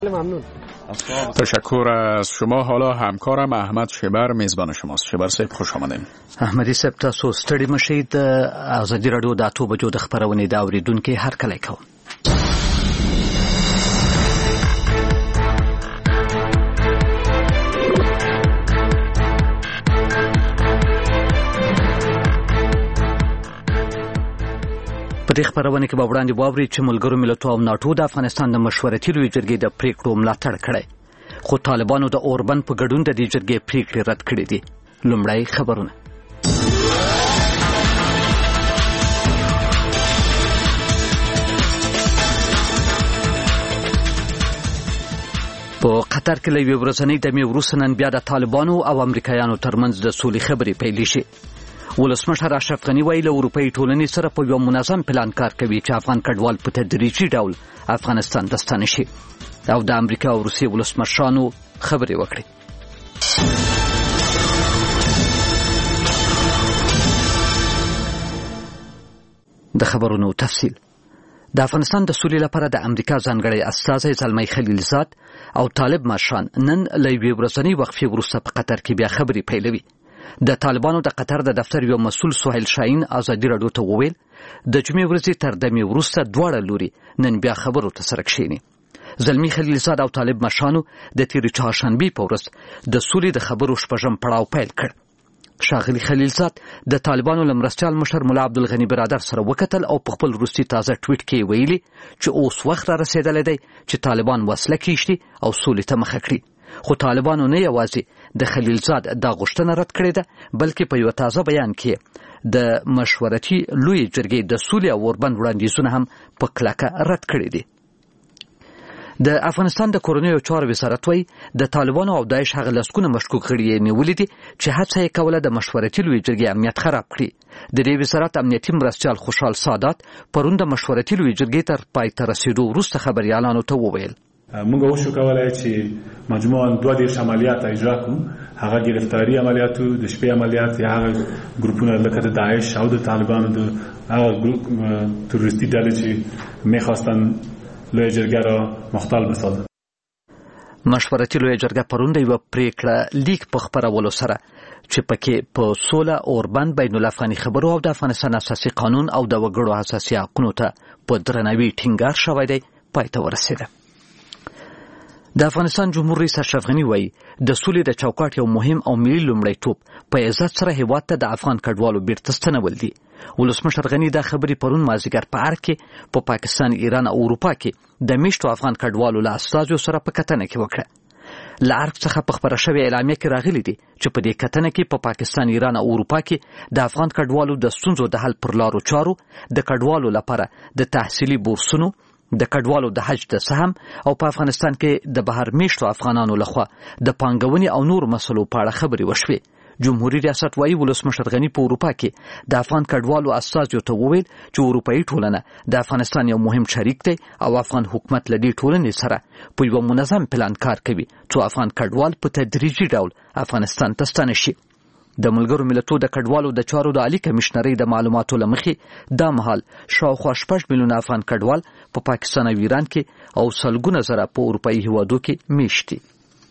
ممنون. تشکر از شما. حالا همکارم احمد شبر میزبان شماست. شبر صاحب خوش آمدین. احمدی صاحب تاسو ستړي مشئ. د ازادي راډیو د 8 بجو د خبرونې د اوریدونکو هر کله کوم. په دې خبرونه کې به وړاندې واوري چې ملګرو ملتونو او ناتو د افغانستان د مشورتي لوی جرګې د پریکړو ملاتړ کړی، خو طالبانو د اوربند په ګډون د دې جرګې پریکړې رد کړې دي. لومړی خبرونه. په قطر کې له یوې ورځنۍ دمې وروسته نن بیا د طالبانو او امریکایانو ترمنځ د سولې خبرې پیل شي. ولسمشر اشرف غني ویلي اروپایي ټولنې سره په یو منظم پلان کار کوي چې افغان کډوال په تدریجي ډول افغانستان ته ستانه شي، او د امریکا او روسیې ولسمشرانو خبرې وکړي. د خبرونو تفصیل. د افغانستان د سولې لپاره د امریکا ځانګړی استازی زلمی خلیلزاد او طالب مشران نن له یوې ورځنۍ وقفې وروسته په قطر کې بیا خبرې پیلوي. د طالبانو د قطر د دفتر یو مسؤل سهیل شاهین ازادي راډیو ته وویل د جمعې ورځې تر دمې وروسته دواړه لوري نن بیا خبرو ته سره کښیني. زلمی خلیلزاد او طالب مشرانو د تېرې چهارشنبې په ورځ د سولې د خبرو شپږم پړاو پیل کړ. ښاغلي خلیلزاد د طالبانو له مرستیال مشر ملا عبدالغني برادر سره وکتل او په خپل وروستي تازه ټویټ کې ویلي چې اوس وخت را رسېدلی دی چې طالبان وسله کیږدي او سولې ته مخه کړي. خو طالبانو نه یوازې د خلیلزاد دا غوښتنه رد کړې ده، بلکې په یو تازه بیان کې د مشورتي لوی جرګې د سولې او اوربند وړاندیزونه هم په کلکه رد کړي دي. د افغانستان د کورنیو چارو وزارت وایي د طالبانو او داعش هغه لسګونه مشکوک غړي یې نیولي دي چې هڅه یې کوله د مشورتي لوی جرګې امنیت خراب کړي. د دې وزارت امنیتي مرستیال خوشحال سادات پرون د مشورتي لوی جرګې تر پای ته رسېدو وروسته خبریالانو ته وویل موږ وشو کولای چې مجموعاً 2 عملیات اجرا کړو. هغه گرفتاری عملیاتو د شپې عملیات یا هغه ګروپونه لکه د داعش او د طالبانو د هغه ګروپ تروریستي ډلې چې میخواستن لوی جرګه را مختل بسازن. مشورتي لوی جرګه پرون د یو پریکړه لیک په خبرولو سره چې پکې په سوله اوربند بین الافغاني خبرو او د افغانستان اساسي قانون او د وګړو اساسي حقوقو ته په درناوي ټینګار شوی دی پای ته ورسېده. د افغانستان جمهور رئیس اشرف غني وایي د سولې د چوکاټ یو مهم او ملي لومړیتوب په عزت سره هیواد ته د افغان کډوالو بیرته ستنول دي. ولسمشر غني دا خبرې پرون مازدیګر په ارګ کې په پاکستان، ایران او اروپا کې د میشتو افغان کډوالو له استازو سره په کتنه کې وکړه. له ارګ څخه په خبره شوې اعلامیه کې راغلي دي چې په دې کتنه کې په پاکستان، ایران او اروپا کې د افغان کډوالو د ستونزو د حل پر لارو چارو، د کډوالو لپاره د تحصیلي بورسونو، د کډوالو د حج د سهم او په افغانستان کې د بهر میشتو افغانانو لخوا د پانګونې او نور مسلو په اړه خبرې وشوې. جمهوریت ریاست وایي ولسمشر غني په اروپا کې د افغان کډوالو استازو ته وویل چې اروپایي ټولنه د افغانستان یو مهم شریک دی او افغان حکومت له دې ټولنې سره په یو منظم پلان کار کوي چې افغان کډوال په تدریجي ډول افغانستان ته ستانه شي. د ملګرو ملتونو د کډوالو د چارو د عالی کمشنرۍ د معلوماتو له مخې دا مهال شاوخوا 6 میلیونه افغان کډوال په پاکستان او ایران کې او سلګونه زره په اروپایي هیوادو کې میشت دي.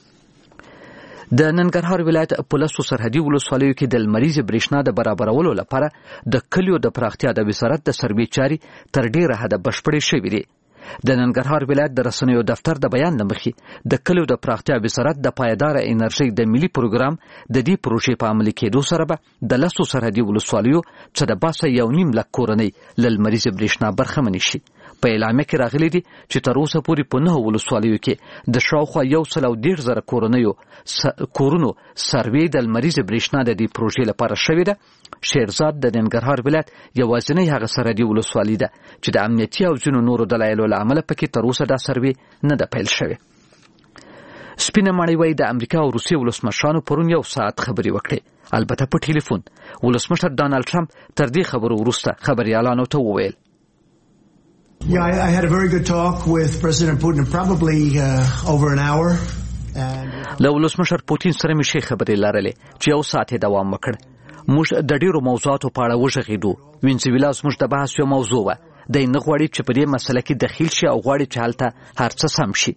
د ننګرهار ولایت په لسو سرحدي ولسوالیو کې د لمریزې برېښنا د برابرولو لپاره د کلیو د پراختیا د وزارت د سروې چارې تر ډېره حده بشپړې شوې دي. د ننګرهار ولایت د رسنیو دفتر د بیان له مخې د کلیو د پراختیا وزارت د پایداره انرژۍ د ملي پروګرام د دې پروژې په عملي کېدو سره به د لسو سرحدي ولسوالیو څخه د باسه 1.5 لک کورنۍ له لمریزې برېښنا برخمنې شي. په اعلامیه کې راغلي دي چې تر اوسه پورې په 9 ولسوالیو کې د شاوخوا 1.5 کورونو سروې د لمریزې برېښنا د دې پروژې لپاره شوې ده. شیرزاد د ننګرهار ولایت یوازینی هغه سرحدي ولسوالي ده چې د امنیتي او ځینو نورو دلایلو له امله پکې تر اوسه دا سروې نه ده پیل شوې. سپینه ماڼۍ وایي د امریکا او روسیې ولسمشرانو پرون 1 ساعت خبرې وکړې، البته په ټلیفون. ولسمشر ډانلډ ټرمپ تر دې خبرو وروسته خبریالانو ته وویل Yeah, I had a very good talk with President Putin, probably over an hour. له ولسمشر پوتین سره مې شي خبرې لرلې چې 1 ساعت دوام وکړ. موږ د ډیرو موضوعاتو په اړه وغږېدو. وینزویلا زموږ د بحث یو موضوع وه. دی نه غواړي چې په دې مسله کې دخیل شي او غواړي چې هلته هر څه سم شي.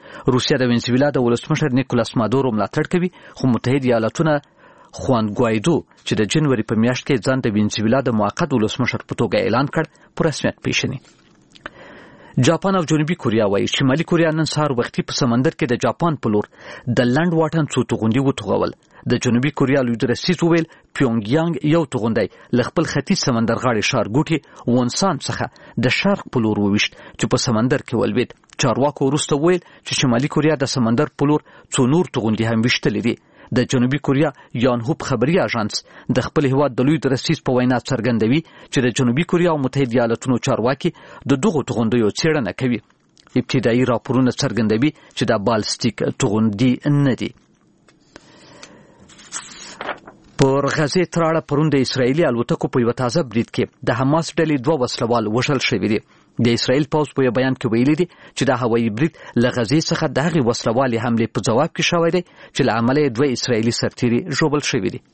روسیا د وینزویلا د ولسمشر نیکولاس مادورو ملاتړ کوي، خو متحده ایالاتونه خوان ګوایدو چې د جنوري په میاشت کې ځان د وینزویلا د موقت ولسمشر په توګه اعلان کړ په رسمیت پیژني. جاپان او جنوبي کوریا وايي شمالي کوریا نن سهار وختي په سمندر کې د جاپان په لور د لنډ واټن څو توغندي وتوغول. د جنوبي کوریا لوی درسیز ویل پیونګیانګ یو توغندی ل خپل ختیځ سمندر غاړې ښارګوټي وونسان څخه د شرق په لور وویشت چې په سمندر کې ولوید. چارواکو وروسته ویل چې شمالي کوریا د سمندر په لور څو نور توغندي هم ویشتلې دي. د جنوبي کوریا یانهوب خبري اژانس د خپل هیواد د لوی درسیز په وینا څرګندوي چې د جنوبي کوریا او متحده ایالاتونو چارواکي د دغو توغندیو څېړنه کوي. ابتدایي راپورونه څرګندوي چې دا بالستیک توغندي نه دي. پر غزه تراړه پرون د اسرایلی الوتکو په یو تازه برید کې د حماس ډلې 2 وسلوال وژل شوي دي. د اسرایل پوځ په بیان کې ویلي دي چې د هوایي برید له غزې څخه د هغې وسلوالې حملې په جواب کې شوی دی چې له امله یې 2 اسرایلي سرتیري ژوبل شوي دي.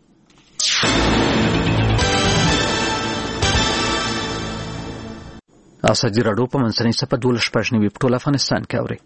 ازادي راډیو په منځنۍ صفحه 12 په ټول افغانستان کې اوري.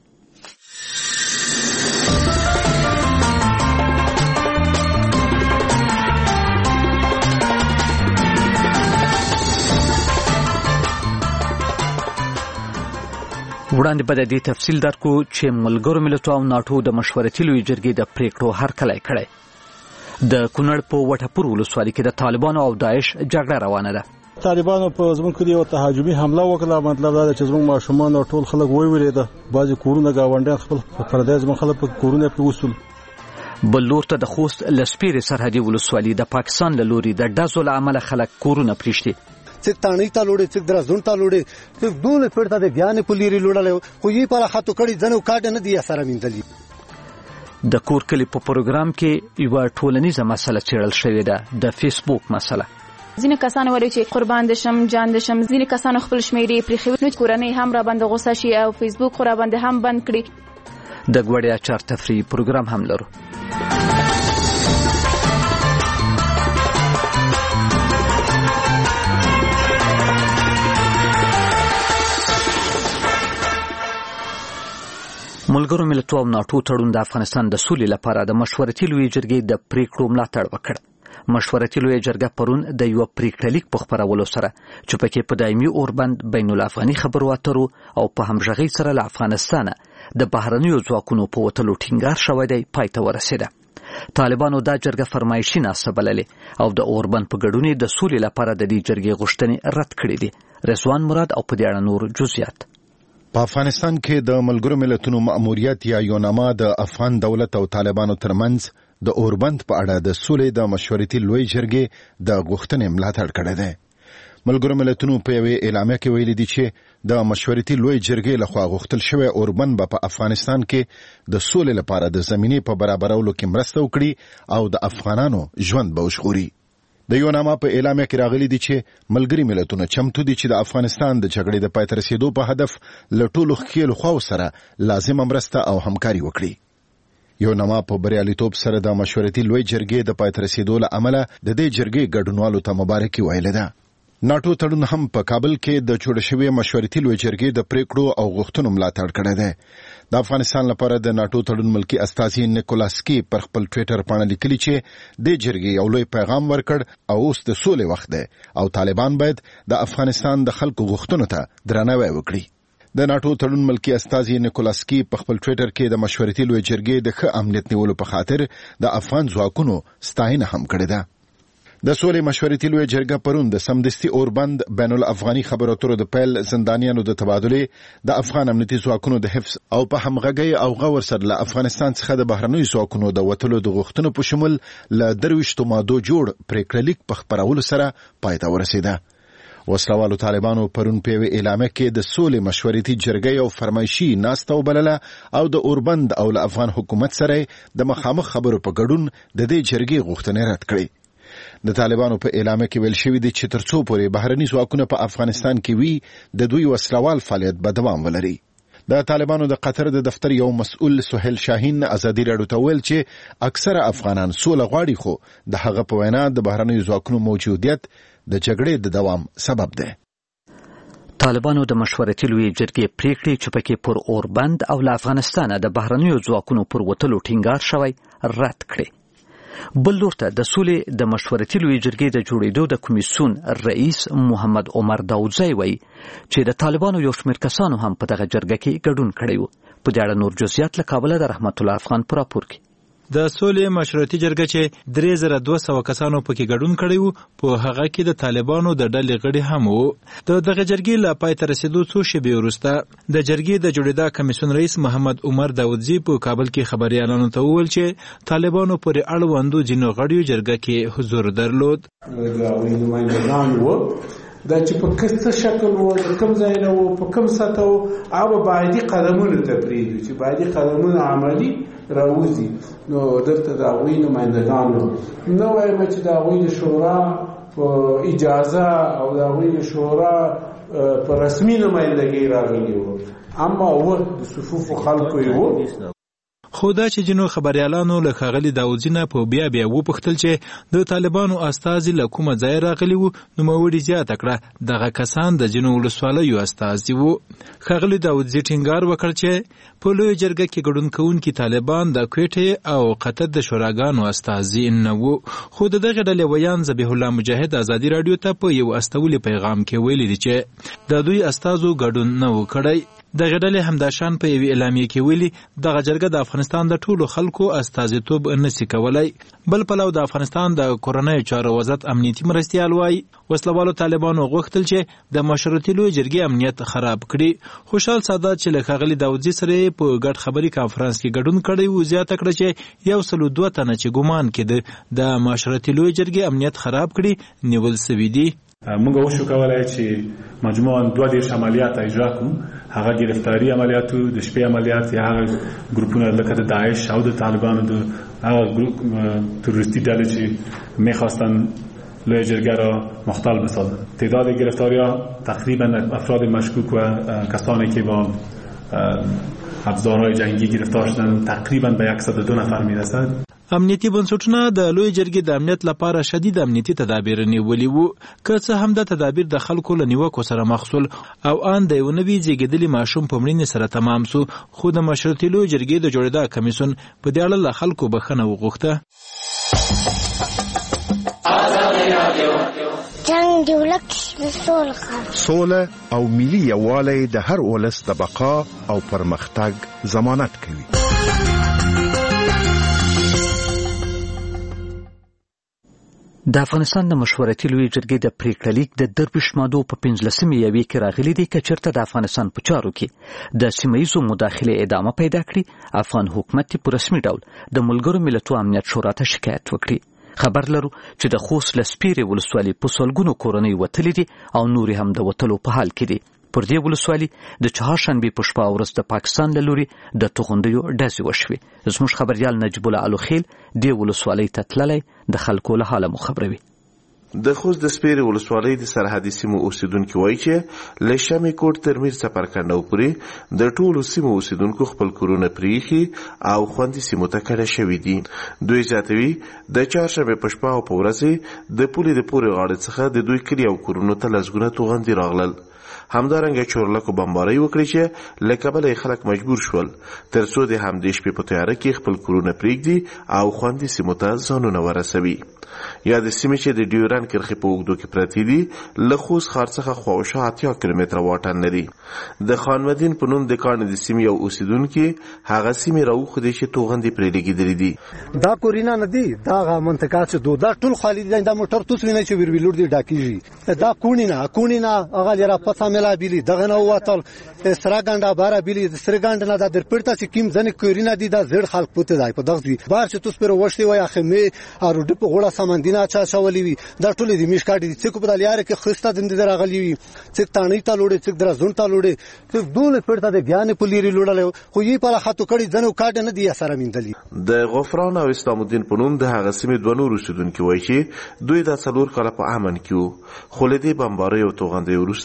وړاندې به د دې تفصیل درکو چې ملګرو ملتونو او ناټو د مشورتي لوی جرګې د پریکړو هرکلی کړی. د کونړ په وټپور ولسوالۍ کې د طالبانو او داعش جګړه روانه ده. طالبانو په زموږ کې یو تهاجمي حمله وکړه. مطلب دا چې زموږ ماشومان او ټول خلک ویریده. بعضی کورونه گاونډیان خپل پردیس زموږ خلک په کورونه په وصول. بل لور ته د خوست لسپیرې سرحدي ولسوالۍ د پاکستان له لوري د ډزو له امله خلک کورونه پریښتي. څک تانې تا لوړې څک درځون تا لوړې څک دونه پړتا د بیان پولیری لوړل خو یې پر خاطو کړي ځنو کاټ نه دی سره ویندلې. د کور کلی په پروګرام کې یو ټولنیزه مسله چیرل شوې ده، د فیسبوک مسله. ځینې کسان وایي چې قربان دشم جان دشم، ځینې کسان خپل شمیرې پرې خو کورنۍ هم را باندې غوسه شي او فیسبوک خو را باندې هم بند کړي. د ګوړې اچار تفریح پروګرام هم لرو. ملګرو ملتونو او ناټو تړون د افغانستان د سولې لپاره د مشورتي لوی جرګې د پریکړو ملاتړ وکړ. مشورتي لوی جرګه پرون د یو پریکړه لیک په خبرولو سره چې پکې په دایمي اوربند بین الافغاني خبرو اترو او په همغږۍ سره له افغانستانه د بهرنیو ځواکونو په وتلو ټینګار شوی دی پای ته ورسېده. طالبانو دا جرګه فرمایشي ناسه بللې او د اوربند په ګډون د سولې لپاره د دې جرګې غوښتنې رد کړې دي. رضوان مراد او په دې اړه نور جزئیات. په افغانستان کې د ملګرو ملتونو مأموریت یا یوناما د افغان دولت او طالبانو ترمنځ د اوربند په اړه د سولې د مشورتي لوی جرګې د غوښتنې ملاتړ کړی دی. ملګرو ملتونو په یوې اعلامیه کې ویلي دي چې د مشورتي لوی جرګې لخوا غوښتل شوی اوربند به په افغانستان کې د سولې لپاره د زمینې په برابرولو کې مرسته وکړي او د افغانانو ژوند به وژغوري. د یوناما په اعلامیه کې راغلي دي چې ملګري ملتونه چمتو دي چې د افغانستان د جګړې د پای ته رسیدو په هدف له ټولو ښکېلو خواو سره لازمه مرسته او همکاري وکړي. یوناما په بریالیتوب سره د مشورتي لوی جرګې د پای ته رسیدو له امله د دې جرګې ګډونوالو ته مبارکي ویلې ده. ناټو تړون هم په کابل کې د جوړ شوی مشورتي لوی جرګې د پریکړو او غوښتنو ملاتړ کړی دی. د افغانستان لپاره د ناټو تړون ملکی استازي نیکولاسکی پر خپل ټویټر باندې لیکلي چې د جرګې یو لوی پیغام ورکړ او اوس د سولې وخت دی او طالبان باید د افغانستان د خلکو غوښتنو ته درناوی وکړي. د ناټو تړون ملکی استازي نیکولاسکی په خپل ټویټر کې د مشورتي لوی جرګې د ښه امنیت نیولو په خاطر د افغان ځواکونو ستاینه هم کړې ده. د سولې مشورتي لوی جرګه پرون د سمدستي اوربند بین الافغاني خبرو اترو د پیل زندانیانو د تبادلې د افغان امنیتي ځواکونو د حفظ او په همغږۍ او غور سره له افغانستان څخه د بهرنیو ځواکونو د وتلو د غوښتنو په شمول له 23 مادو جوړ پریکړه لیک په خبرولو سره پای ته ورسېده. وسلوالو طالبانو پرون په اعلامیه کې د سولې مشورتي جرګې او فرمایشي ناسته وبلله او د اوربند او له افغان حکومت سره د مخامخ خبرو په ګډون د دې جرګې غوښتنې رد کړې. د طالبانو په اعلامیه کې ویل شوی دی چې ترڅو پورې بهرني ځواکونه په افغانستان کې وي د دوی وسلوال فعالیت به دوام ولري. د طالبانو د قطر د دفتر یو مسؤل سهیل شاهین ازادي راډیو ته ویل چې اکثره افغانان سوله غواړي خو د هغه په وینا د بهرني ځواکونو موجودیت د جګړې د دوام سبب دی. طالبانو د مشورتي لوی جرګې پریکړې چې پکې پر اوربند او له افغانستانه د بهرنیو ځواکونو پر وتلو ټینګار شوی رد کړي. بل لور ته د سولې د مشورتي لوی جرګې د جوړېدو د کمیسیون رئیس محمد عمر داودزی وایي چې د طالبانو یو شمېر کسانو هم په دغه جرګه کې ګډون کړی و. په دې اړه نور جزئیات له کابله د رحمت الله افغان په راپور کې. د سولې مشورتي جرګه چې 3200 کسانو پکې ګډون کړی وو، په هغه کې د طالبانو د ډلې غړي هم وو. د دغه جرګې لا پای ته رسیدو څو شېبې وروسته د جرګې د جوړېدا کمیسیون رئیس محمد عمر داودزی په کابل کې خبريالانو ته وویل چې طالبانو پورې اړوندو ځینو غړیو جرګه کې حضور درلود. دا چې په کسته شکل وو، د کوم ځای نه وو، په کوم سطح وو، هغه باید قدمونه تفرید چې باید قدمونه عملی راوځي. نو دلته د هغوی نمایندګان نو وایم چې د هغوی د شورا په اجازه او د هغوی د شورا په رسمي نمایندګۍ راغلي وو، اما هو د صفوفو خلکو یې وو. خو دا چې جنو خبريالانو له ښاغلي داودزي نه په بیا وپوښتل چې د طالبانو استازي له کومه ځای راغلي وو، نوموړي زیاته کړه دغه کسان د جنو ولسوالیو استازي وو. ښاغلي داودزي ټینګار وکړ چې په لوی جرګه کې ګډون کوونکي طالبان د کویټې او قطر د شوراګانو استازي نه وو. خو د دغه ډلې ویان ذبیح الله مجاهد ازادي رادیو ته په یو استولي پیغام کې ویلي دي چې د دوی استازو ګډون نه و کړی. دغه ډلې همداشان په یوې اعلامیه کې ویلي دغه جرګه د افغانستان د ټولو خلکو استازیتوب نشي کولای. بل پلو د افغانستان د کورنۍ چارو وزارت امنیتي مرستیال وایي وسلوالو طالبانو غوښتل چې د مشورتي لوی جرګې امنیت خراب کړي. خوشحال سادات چې له ښاغلي داودزي سره په ګډ خبري کانفرنس کې ګډون کړی و، زیاته کړه چې 102 تنه چې ګمان کېده د مشورتي لوی جرګې امنیت خراب کړي نیول سوي دي. موږ وشو کولای چې مجموعاً 2 عملیات اجرا کړو. هغه گرفتاری عملیاتو د شپې عملیات یا هغه ګروپونه لکه د داعش او د طالبانو د هغه ګروپ تروریستی ډلې چې می‌خواستن لوی جرګه را مختل بسازن. تعداد گرفتاری‌ها تقریبا افراد مشکوک و کسانی که با ابزارهای جنگی گرفتار شدن تقریبا به 102 نفر میرسد. امنیتي بنسټونه د لوی جرګې د امنیت لپاره شدید امنیتي تدابیر نیولي وو، که څه هم د تدابیر د خلکو له نیوکو سره مخ شول او ان د یو نوي زیږیدلي ماشوم په مړینې سره تمام سو. خو د مشروطي لوی جرګې د جوړېدا کمیسیون په دې اړه له خلکو بخښنه وغوښته. جنگ دی ولک سوله او ملي یووالی د هر ولس د بقا او پرمختګ ضمانت کوي. د افغانستان د مشورتي لوی جرګې د پریکړه لیک د درویش مادو په 15مې یوې کې راغلي دي چې چېرته د افغانستان په چارو کې د سیمه‌ییزو مداخلې ادامه پیدا کړي، افغان حکومت په رسمي ډول د ملګرو ملتونو امنیت شورا ته شکایت وکړي. خبر لرو چې د خوست لسپیرې ولسوالۍ په سلګونو کورنۍ وتلې دي او نورې هم د وتلو په حال کې دي. پر دې ولسوالۍ د چهارشنبې په شپه ورځ د پاکستان له لوري د توغندیو ډزې وشوې. زموږ خبريال نجیب الله الوخیل دې ولسوالۍ ته تللی د خلکو له حاله مو خبروي. د خوست د سپیرې ولسوالۍ د سرحدي سیمو اوسیدونکو وایي چې له شمې کوټ تر میر څپرکنډو پورې د ټولو سیمو اوسیدونکو خپل کورونه پریښي او خوندي سیمو ته کډه شوي دي. دوی زیاتوي د چهارشنبې په شپه او په ورځ د پولې د پورې غاړې څخه د دوی کلي او کورونو ته لسګونه توغندي راغلل. همدارنګه چورلکو بمبارۍ وکړي چې له کبله خلک مجبور شول تر څو د همدې شپې په تیاره کې خپل کورونه پرېږدي او خوندي سیمو ته ځانونه ورسوي. یا د سیمې چې د ډیورن کرښې په اوږدو کې پرتې دي له خوست ښار څخه خواوشا 80 کیلومتره واټن لري. د خانمدین په نوم د کاڼي د سیمې یو اوسیدونکي هغه سیمې راوښودې چې توغندې پرې لګېدلې دي. دا کورونه نه دي، دا منطقه چې دا ټول خالي دي. دا موټر توس ویني چې ویلور دي ډاکیږي. دا کونی نه هغه لرا پتا ملا بیلی دغه نو واتل سرګانډا بارا بیلی سرګانډ نه د پرتا چې کیم ځنه کورونه دي دا زړ خلک پته دی په دغه بار چې توس پر وښتي وای اخه مې ارو د په غوړه سمندینه چا چولې وي دا ټول دي میشکاټي دي چې په دلیاره کې خسته دند راغلی وي چې تانی ته لوړې چې درزون ته لوړې چې دونه پرتا د بیان پولیری لوړل خو یې په خاطر کړي ځنه کاټ نه دی سره میندلی. د غفران او اسلام الدین په نوم د هغه سیمې دوه نور اوسیدونکو وایي چې دوی د څلور کاله په امن کې وو، خو له دې بمبارۍ او توغندۍ وروسته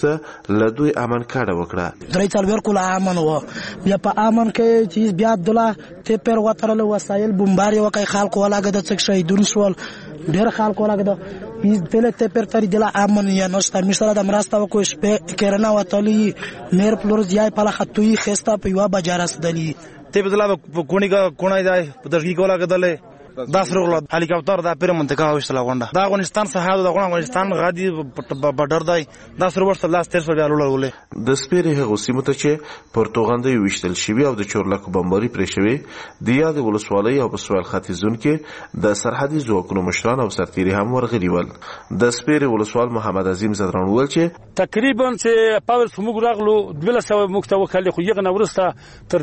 له دوی امن کاډه وکړه. 43 کوله امن و بیا په امن کې چې بیا عبدالله تپر وترل وسایل بمباری وکای خلکو ولاګه د څک شهیدون شول ډیر خلکو ولاګه د پیز پله تپر تر دله امن یا نشته مثلا د مرسته وکوي شپه کرنا وتلی میر پلورز یای په لختوي خسته په یو بازار استدلی ته بدلا کونی کا کونای ځای په دغه کې ولاګه دله 10 روغله هلیکاپټر دا پیر منطقه وشتله غونډه د افغانستان سهاد د افغانستان غادي بډر دی 10 روغله لاس 13 بیا لولې د سپیرې هغه سیمه ته چې پرتګاندې وشتل شوی او د چورلکو بمباري پرې شوی د یاد ولسوالۍ او بسوال ختیزون کې د سرحدي ځواکونو مشران او سرتیري هم ورغلي ول. د سپیرې ولسوال محمد عظیم زدران ول چې تقریبا چې پاول سموږ راغلو 1200 مختو کلی خو یغه نورسته تر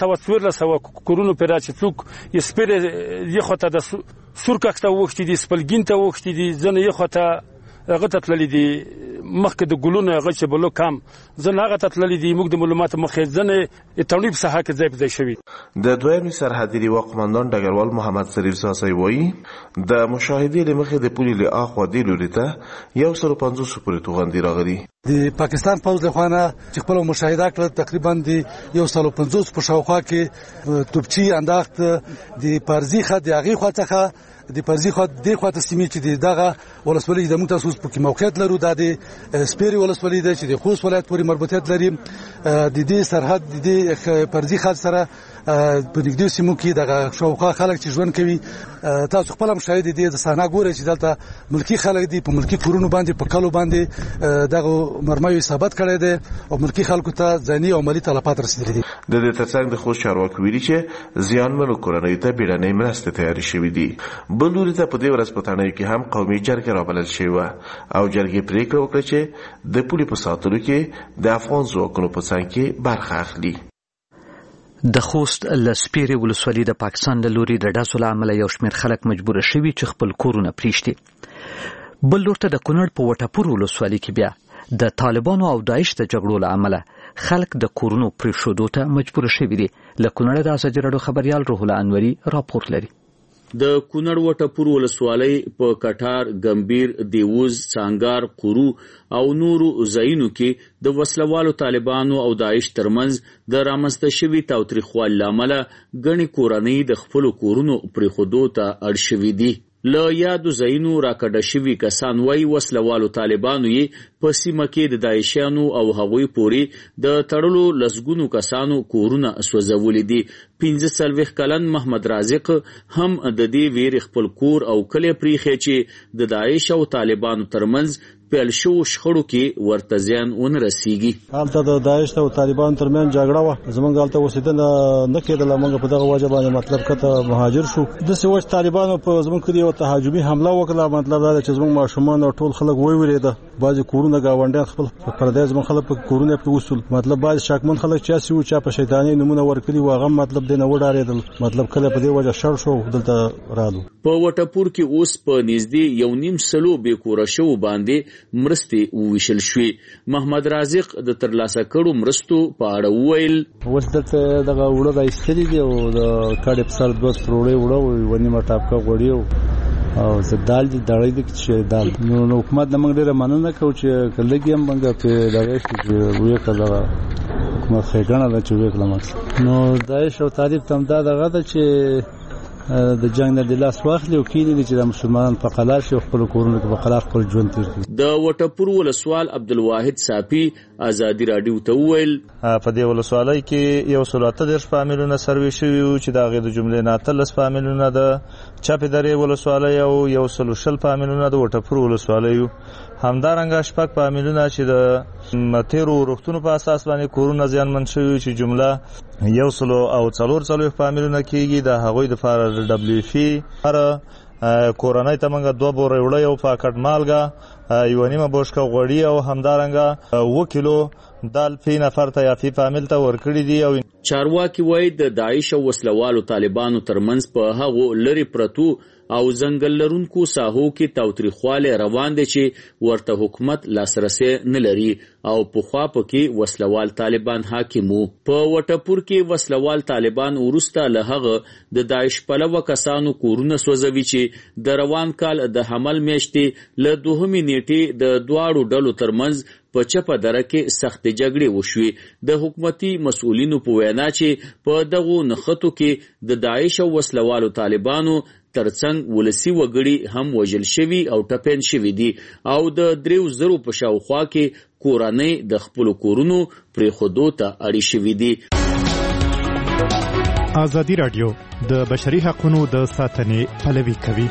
1400 کورونو پیرا چې څوک یې سپیرې یخه ته د سورکاکته وختي دي سپلګینته وختي دي زنه یخه ته هغه تتللی دي مخکې د ګلونو هغه چې بلو کم زنه هغه تتللی دي موږ د معلومات مخې زنه تونیب صحه کې ځای په ځای شوی. د دویمې سرحدي نیوه قماندان ډګروال محمد شریف ساسي وایي د مشاهدې لمخې د پولې له اخوا دی لوري ته 150 پورې توغندي راغلي. د پاکستان پوز له خوانه چې خپل مشاهده کړ تقریبا د 150 په شاوخوا کې توپچی انداخت د پارزي خد د هغه خوا څخه د پارزي خد د خواته سیمې چې دغه ولسوالۍ د متاسوس په کې موقعیت لرو د سپیري ولسوالۍ د چې د خوست ولایت پورې مربوطیت لري د دې سرحد د پارزي خد سره په نږدې سیمو کې دغه شاوخوا خلک چې ژوند کوي تاسو خپل مشاهده دي د سانا ګوري چې دلته ملکی خلک دي په ملکی کورونو باندې په کلو باندې دغه مرمایو ثابت کړي دي او ملکی خلکو ته ځاني او مالی تلفات رسیدلي دي. د دې ترڅنګ د خوست چارواکي ویلي چې زیانمنو کورنۍ ته بیړنۍ مرستې تیاری شوې دي. بل لوري ته په دې ورځ په تڼیو کې هم قومي جرګه رابلل شوې او جرګې پریکړه وکړه چې د پولې په ساتلو کې د افغان ځواکونو په څنګ کې برخه اخلي. د خوست لسپیري ولسوالۍ د پاکستان له لوري د ډاسو له امله یو شمېر خلک مجبور شوي چې خپل کورونه پریږدي. بل لور ته د کونړ په وټپور ولسوالۍ کې بیا د طالبانو او داعش د جګړو له امله خلک د کورونو پریښودو ته مجبور شوي دي. له کونړ د ازادي راډیو خبريال روح الله انوري راپور لري. د کونړ وټپور ولسوالۍ په کټار، ګمبیر، دیوز، څانګار، قورو او نورو ځایونو کې د وسلوالو طالبانو او داعش ترمنځ د رامنځته شوي تاوتریخوالي له امله ګڼې کورنۍ د خپلو کورونو پرېښودو ته اړ شوي دي. له یادو ځایونو راکډه شوي کسان وایي وسلوالو طالبانو یې په سیمه کې د داعشیانو او هغوی پورې د تړلو لسګونو کسانو کورونه سوځولي دي. 45 کلن محمد رازق هم د دې ویر خپل کور او کلی پریخي چې د داعش او طالبانو ترمنځ پیل شو شخړو کې ورته زیان ون رسیږي. حالته د داعش او طالبانو ترمنځ جګړه و زمونږ حالته اوسېدل نه کېدل موږ په دغه وجه باندې مطلب کته مهاجر شو. د سوچ طالبانو په زمونږ کې یو تهاجمي حمله وکړه مطلب دا چې زمونږ ماشومان او ټول خلک ویریده بعضی کورونه گاونډیان خپل پردیس زمونږ خلک په کورونه په وصول مطلب بعضی شاکمن خلک چې سیو چا په شیطانی نمونه ورکړي واغه مطلب دینه وډارېدل مطلب کله په دې وجه شر شو دلته رالو. په وټپور کې اوس په نږدې 1.5 به کور شو باندې مرستې وویشل شوې. محمد رازق د ترلاسه کړو مرستو په اړه وویل اوس دلته دغه وړه راایستلي دي او د کاډې په سر 2 وړې وړه ونیمه ټاپکه غوړي او زدال دي دړې دي چې دال نو حکومت د موږ ډیره مننه کوي چې کلګي هم موږ په دغه چې وې کړه حکومت خېګنه د چې وې کړم نو داعش او طالب تم دا دغه چې د جنگ نه د لاس واخلي او کېږي چې د مسلمانانو په قلار شي خپل کورونه کې په قلار خپل ژوند تیر کړي. د وټپور ولسوال عبدالواحد صافي ازادي راډیو ته وویل په دې ولسوالۍ کې 130 فامیلونه سروي شوي چې د هغې د جملې نه 13 فامیلونه د چاپې درې ولسوالۍ او 120 فامیلونه د وټپور ولسوالۍ همدارنګه شپږ فامیلونه چې د تیرو روغتونو په اساس باندې کورونه زیانمن شوي چې جمله 140 فامیلونه کېږي. د هغوی د فار دبليو فی هر کورنۍ ته موږ 2 بورې وړه یو پاکټ مالګه یو نیمه بوشکه غوړي او همدارنګه 2 کیلو دال فی نفر ته یا فی فامیل ته ورکړي دي. او چارواکي وایي د داعش او وسلوالو طالبانو ترمنځ په هغو لري پرتو او ځنګل لرونکو ساحو کې تاوتریخوالی روان دي چې ورته حکومت لاسرسی نه لري او پخوا پکې وسلوال طالبان حاکم وو. په وټپور کې وسلوال طالبان وروسته له هغه د داعش پلوه کسانو کورونه سوځوي چې چې د روان کال د حمل میاشتې له 2 نیټې د دواړو ډلو ترمنځ په چپه دره کې سخت جګړې وشوې. د حکومتي مسؤلینو په وینا چې په دغو نښتو کې د داعش او وسلوالو طالبانو ترڅنګ ولسی وګړي هم وژل شوي او ټپین شوي دي او د 3,000 په شاوخوا کې کورنۍ د خپل کورونو پرېښودو ته اړ شوي دي. ازادي راډیو د بشري حقوقو د ساتنې پلوي کوي.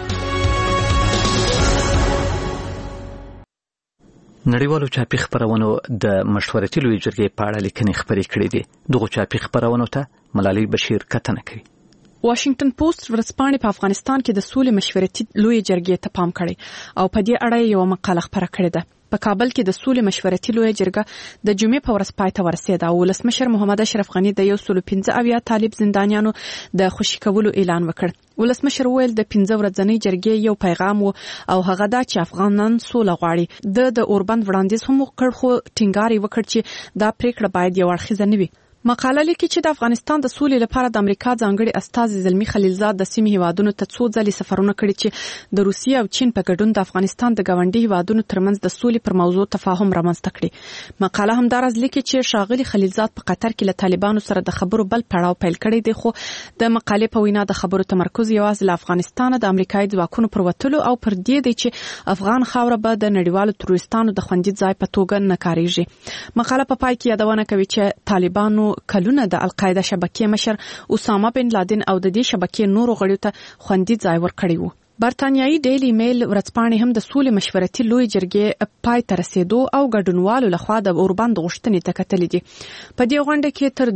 نړیوالو چاپي خبرونو د مشورتي لوی جرګې په اړه لیکنې خبرې کړې دي. دغه چاپي خبرونو ته ملالۍ بشیر کتنه کوي. واشنگټن پوسټ ورځپاڼې په افغانستان کې د سولې مشورتي لوی جرګې ته پام کړی او په دې اړه یو مقاله خبره کړې ده. په کابل کې د سولې مشورتي لوی جرګه د جمعې په ورځ پای ته ورسېده او ولسمشر محمد اشرف غني د 115 طالب زندانیانو د خوشي کولو اعلان وکړ. ولسمشر ویل د 15 ورځنۍ جرګې یو پیغام او هغه دا چې افغانان سوله غواړي. د اوربند وړاندیز هم وکړ خو ټینګار یې وکړ چې دا پریکړه باید یو اړخیزه نه وي. مقاله لیکي چې د افغانستان د سولې لپاره د امریکا ځانګړي استازي زلمی خلیلزاد د سیمې هیوادونو ته څو ځلې سفرونه کړي چې د روسیې او چین په ګډون د افغانستان د ګاونډي هیوادونو ترمنځ د سولې پر موضوع تفاهم رامنځته کړي. مقاله هم دا راز لیکي چې ښاغلي خلیلزاد په قطر کې له طالبانو سره د خبرو بل پړاو پیل کړی دی خو د مقالې په وینا د خبرو تمرکز یوازې له افغانستان د امریکایي ځواکونو پر وتلو او پر دې دی چې افغان خاوره به د نړیوالو تروریستانو د خوندي ځای په توګه نه کاریږي. مقاله په پای کې یادونه کوي چې طالبانو کلونه د القاعده شبکې مشر اسامه بن لادن او د دې شبکې نورو غړیو ته خوندي ځای ورکړی وو. برتانیایی ډیلی میل ورځپاڼې هم د سولې مشورتي لوی جرګې پای ته رسیدو او ګډونوالو لخوا د اوربند غوښتنې ته کتلې دي. په دې غونډه کې تر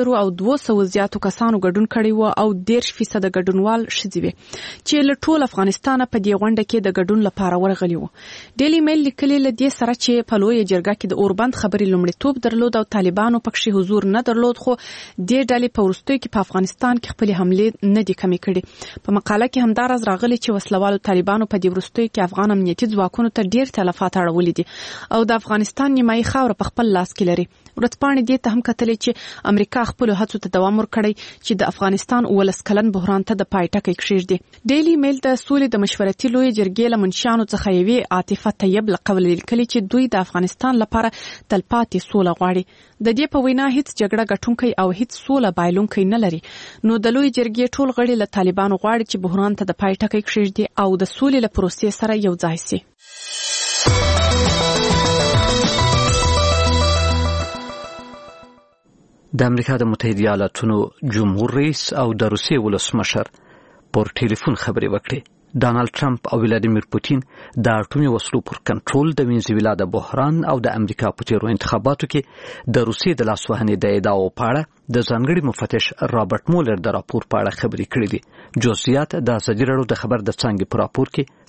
3,200 زیاتو کسانو ګډون کړی وو او 10% ګډونوال ښځې وې چې له ټول افغانستان په دې غونډه کې د ګډون لپاره ورغلي وو. ډیلی میل لیکلي له دې سره چې په لوی جرګه کې د اوربند خبرې لومړیتوب درلود او طالبانو پکې حضور نه درلود خو دې ډلې په وروستیو کې په افغانستان کې خپل حملې نه دي کمې کړې. په مقاله کې هم دا راز راغلی چې وسلوالو طالبانو په دې وروستیو کې افغان امنیتي ځواکونو ته ډیر تلفات اړولي دي او د افغانستان نیمایي خاوره په خپل لاس کې لري. ورځپاڼې دې ته هم کتلې چې امریکا خپل هڅو ته دوام ورکړي چې د افغانستان 19 کلن بحران ته د پای ټکی کېږدي. ډیلی میل د سولې د مشورتي لوی جرګې له منشیانو څخه یوې عاطفه طیب له قول لیکلي چې دوی د افغانستان لپاره تلپاتې سوله غواړي. د دې په وینا هیڅ جګړه ګټونکی او هیڅ سوله بایلونکی نه لري. نو د لوی جرګې ټول غړي له طالبانو غواړي چې بحران ته د پای ټکی کېږدي او د سولې له پروسې سره یو ځای شي. د امریکا د متحده ایالاتونو جمهور رئیس او د روسیې ولسمشر پر ټلیفون خبرې وکړې. ډانلډ ټرمپ او ولادیمیر پوتین د اټومي وسلو پر کنټرول د وینزویلا د بحران او د امریکا په تیرو انتخاباتو کې د روسیې د لاسوهنې د ادعاو په اړه د ځانګړي مفتش رابرټ مولر د راپور په اړه خبرې کړې دي. جزئیات د ازادي راډیو د خبر د څانګې په راپور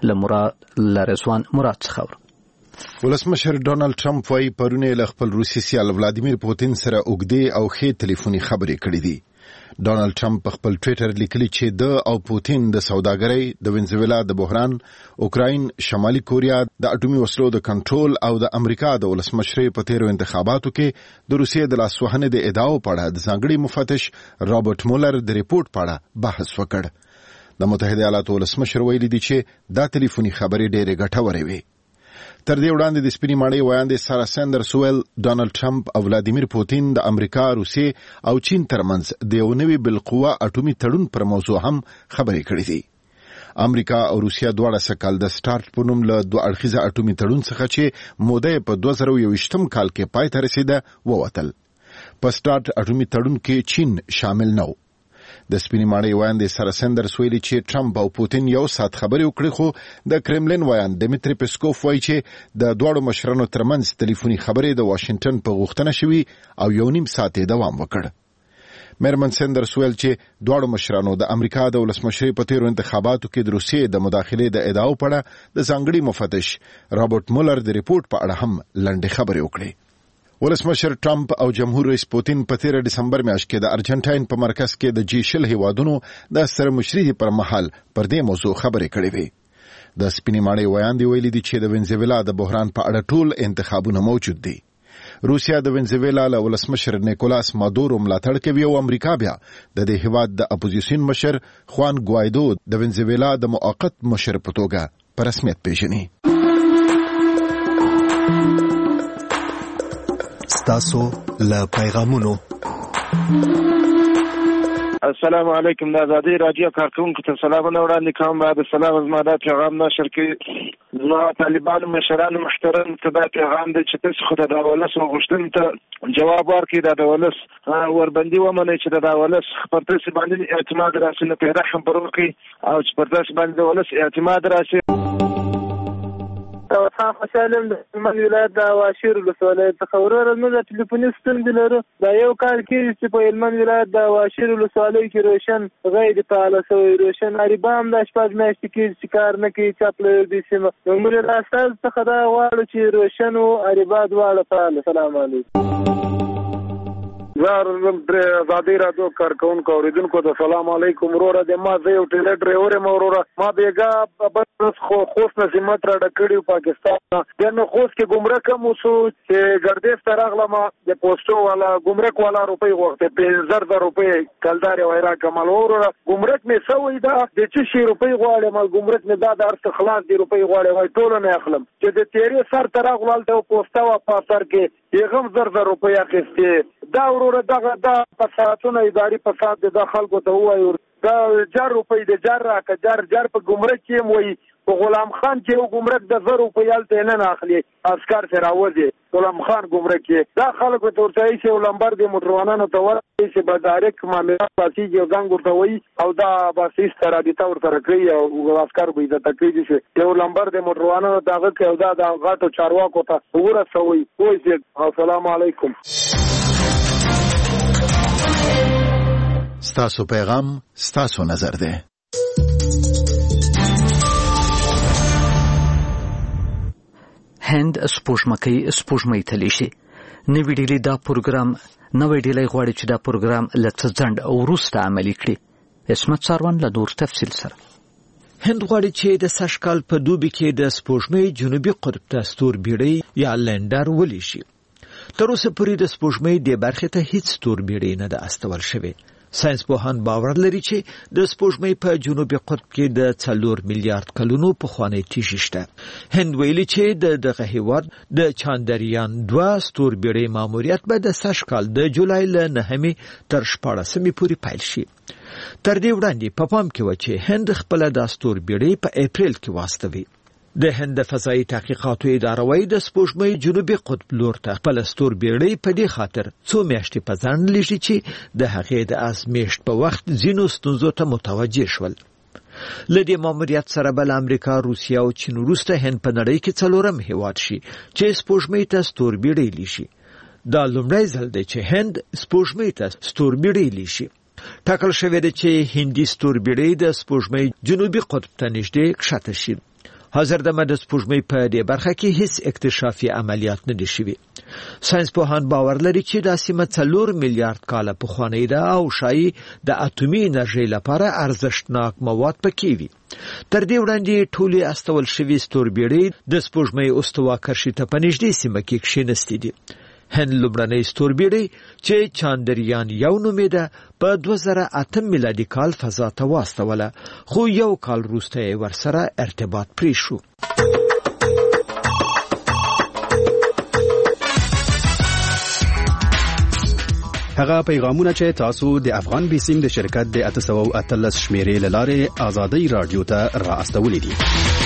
کې رضوان مراد څخه. ولسمشر ډانلډ ټرمپ وايي پرونه له خپل روسي سیال ولادیمیر پوتین سره اوږدې او ښې ټلیفوني خبرې کړې دي. ډانلډ ټرمپ په خپل ټوئیټر لیکلي چې د او پوتین د سوداګرۍ، د وینزویلا د بحران، اوکراین، شمالي کوریا د اټومي وسلو د کنټرول او د امریکا د ولسمشرۍ په تیرو انتخاباتو کې د روسیې د لاسوهنې د ادعاو په اړه د ځانګړي مفتش رابرټ مولر د ریپورت په اړه بحث وکړ. د متحده ایالاتو ولسمشر ویلي دي چې دا ټلیفوني خبرې ډېرې ګټورې وې. تر دې وړاندې د سپینې ماڼۍ ویاندې سارا ساندرز ویل ډانلډ ټرمپ او ولادیمیر پوتین د امریکا، روسیې او چین ترمنځ د یو نوي بالقوه اټومي تړون پر موضوع هم خبرې کړې دي. امریکا او روسیا دواړه سکهال د سٹارټ په نوم له دوه اړخیزه اټومي تړون څخه چې موده په 2021 کال کې پای ته رسیده ووتل. په سٹارټ اټومي تړون کې چین شامل نه و. د سپینې ماڼۍ ویاندې سارا ساندرز ویلي چې ټرمپ او پوتین یو ساعت خبرې وکړې خو د کرملین ویاند دمیتری پیسکوف وایي چې د دواړو مشرانو ترمنځ ټلیفوني خبرې د واشنگټن په غوښتنه شوي او 1.5 ساعت دوام وکړ. میرمن ساندرز ویل چې دواړو مشرانو د امریکا د ولسمشرۍ په تیرو انتخاباتو کې د روسیې د مداخلې د ادعاو په اړه د ځانګړي مفتش رابرټ مولر د ریپورت په اړه هم لنډې خبرې وکړې. ولسمشر ټرمپ او جمهور رئیس پوتین په 13 دسمبر میاشت کې د ارجنټاین په مرکز کې د G20 هیوادونو د سره مشرۍ پر مهال پر دې موضوع خبرې کړې وې. د سپینې ماڼۍ ویاندې ویلي دي چې د وینزویلا د بحران په اړه ټول انتخابونه موجود دي. روسیا د وینزویلا له ولسمشر نیکولاس مادورو ملاتړ کوي او امریکا بیا د دې هیواد د اپوزیسیون مشر خوان ګوایدو د وینزویلا د موقت مشر په توګه په رسمیت پیژني. ستاسو له پیغامونو. السلام علیکم. د آزادۍ راډیو کارکونکو ته سلامونه وړاندې کوم. بعد سلام زما دا پیغام نشر کړي زما طالبانو مشرانو محترم ته دا پیغام دی چې تاسو خو د ولس غوښتنې ته جواب ورکړئ، د ولس وربندي ومنئ چې د ولس پر تاسو باندې اعتماد راسي، نه پیدا هم پر وکړي او چې پر تاسو باندې د ولس اعتماد راسي. خان خوشحالم د هلمند ولایت د واشیر ولسوالۍ څخه وروره موږ د ټلیفوني ستونزې لرو. دا یو کال کېږي چې په هلمند ولایت د واشیر ولسوالۍ کې روشن غیر فعاله شوی. روشن اریبا هم د 6 میاشتې کېږي چې کار نه کوي، چاپلر دي سیمه. موږ د استاد څخه دا غواړو چې روشن او اریبا دواړه فعال. السلام علیکم. زار آزادۍ راډیو کارکونکو اوریدونکو ته سلام علیکم. وروره د ما زه یو ټیلر ډرایور یم. وروره ما بیګا بس خوست نه سیمت را ډکړیو پاکستان دنه خوست کې ګمرک مو سو چې ګردیز ته راغلم د پوسټو والا ګمرک والا روپۍ وخت 5000 روپۍ کلدار وایرا کمال. وروره ګمرک می سوې دا د چې شي روپۍ غواړم مال ګمرک می دا د ارث خلاص دی روپۍ غواړم وای ټول نه اخلم چې د تیری سر تر غوال ته پوسټا وا پاسر کې یغم 1000 روپۍ اخیسته. دا وروره دا فسادونه اداري فساد د خلکو ته وایو. دا 4 روپۍ د جار راکه جار په ګمرک کې موي په غلام خان کې یو ګمرک د 1000 روپۍ الته نه اخلي عسكر سره راوځي. غلام خان ګمرک کې دا خلکو ته ورته یې لمبر د موټروانانو ته ورته چې بازارک معاملات پاتې یو ځنګ ورته وي او دا باسیس تر رابطه ورته کوي او عسكر به عزت کوي چې یو لمبر د موټروانانو دغه کې دا د غاټو چارواکو ته ورسوي. وایي السلام علیکم. ستاسو پیغام ستاسو نظر ده. هند سپوږمۍ ته لیشي. نوې ډیلي دا پروګرام نوې ډیلي غواړي چې دا پروګرام لڅ ځند او وروسته عملي کړي. اسمت ساروان له نور تفصیل سره. هند غواړي چې د سشکال په دوبي کې د سپوږمۍ جنوبي قطب ته ستوربیړۍ یا لینډر ولیشي. تر اوسه پورې د سپوږمۍ د برخې ته هیڅ ستوربیړۍ نه ده استول شوې. ساينس پوهان باور لري چې د سپوږمۍ په جنوبي قطب کې د 4 میلیارډ کلونو پخوانی تیږه شته. هند ویلي چې دغه هیواد د چاندریان 2 ستوربیړۍ ماموریت به د سشکال د جولای له 9 تر 14 پورې پیل شي. تر دې وړاندې په پام کې و چې هند خپل د ستوربیړۍ په اپریل کې واستوي. د هند فضائي تحقیقاتو اداره وايي د سپوږمۍ جنوبي قطب لور ته خپل ستوربیړۍ په دې خاطر څو میاشتې په ځان لیږي چې د هغې د ازمیښت په وخت ځینو ستونزو ته متوجه شول. له دې ماموریت سره بل امریکا، روسیا او چین وروسته هند په نړۍ کې 4م هیواد شي چې سپوږمۍ ته ستوربیړۍ لیږي. دا لومړی ځل دی چې هند سپوږمۍ ته ستوربیړۍ لیږي. ټاکل شوی دی چې هندي ستوربیړۍ د سپوږمۍ جنوبي قطب ته نږدې کښته شي. حاضر دمه د سپوږمۍ په دې برخه کې هیڅ اکتشافي عملیات نه دي شوي. ساينس پوهان باور لري چې دا سیمه 4 میلیارډ کاله پخوانۍ ده او شایي د اټومي انرژۍ لپاره ارزښتناک مواد پکې وي. تر دې وړاندې ټولې استول شوي ستوربیړۍ د سپوږمۍ استوا کرښې ته په نږدې سیمه کې کښېنستې دي. هند لومړنۍ ستوربیړۍ چې چاندریان 1 نومېده په 2008 میلادي کال فضا ته واستوله، خو یو کال وروسته یې ورسره ارتباط پرې شو. هغه پیغامونه چې تاسو د افغان بیسیم د شرکت د 813 شمیرې لاره آزادۍ رادیو ته را استولې دي.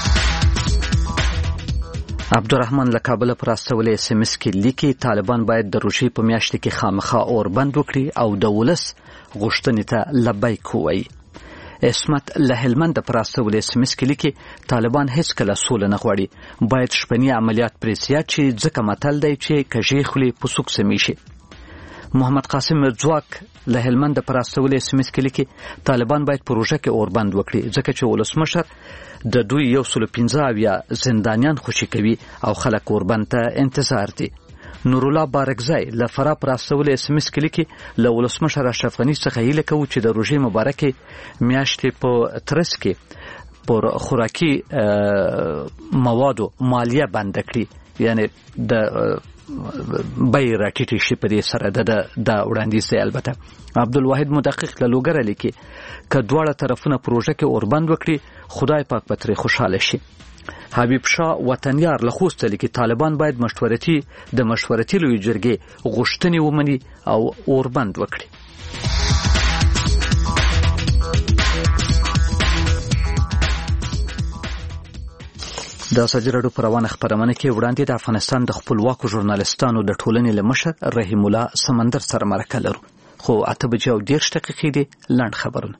عبدالرحمن لکابل پر استولې SMS کې لیکي طالبان باید د روشي په میاشت کې خامخا اور بند وکړي او د ولس غوښتنې ته لبیک ووایي. اسمت له هلمند پر استولې SMS کې لیکي طالبان هیڅ کله سوله نه غواړي، باید شپنی عملیات پرې زیات شي ځکه متل دی چې کژې خولې په سوک سمې شي. محمد قاسم ځواک له هلمند پر استولې SMS کې لیکي طالبان باید پروژه کې اور بند وکړي ځکه چې ولسمشر د دوی 115 زندانیان خوشي کوي او خلک اوربند ته انتظار دي. نور الله بارکزای له فرا پر استولې SMS کې لیکي له ولسمشر اشرف غنی څخه هیله کوي چې د روژې مبارکي میاشتې په ترڅ کې پر خوراکي موادو مالیه بند کړي، یعنی د بای راټیټ شي په دې سره د وړاندیز دی. البته عبدالواحد مدقق له لوګر لیکي ک دواړه طرفونه پروژه کې اوربند وکړي خدای پاک به ترې خوشاله شي. حبیب شاه وطنیار له خوست لیکي طالبان باید د مشورتي لوی جرګې غوښتنې ومني او اوربند وکړي. د سجرړو پر روانه خبرونه کې وړاندې د افغانستان د خپلواکو ژورنالستانو د ټولنې له مشر رحیم الله سمندر سره مرکه لرو. خو 8:30 دقیقې دي لاند خبرونه.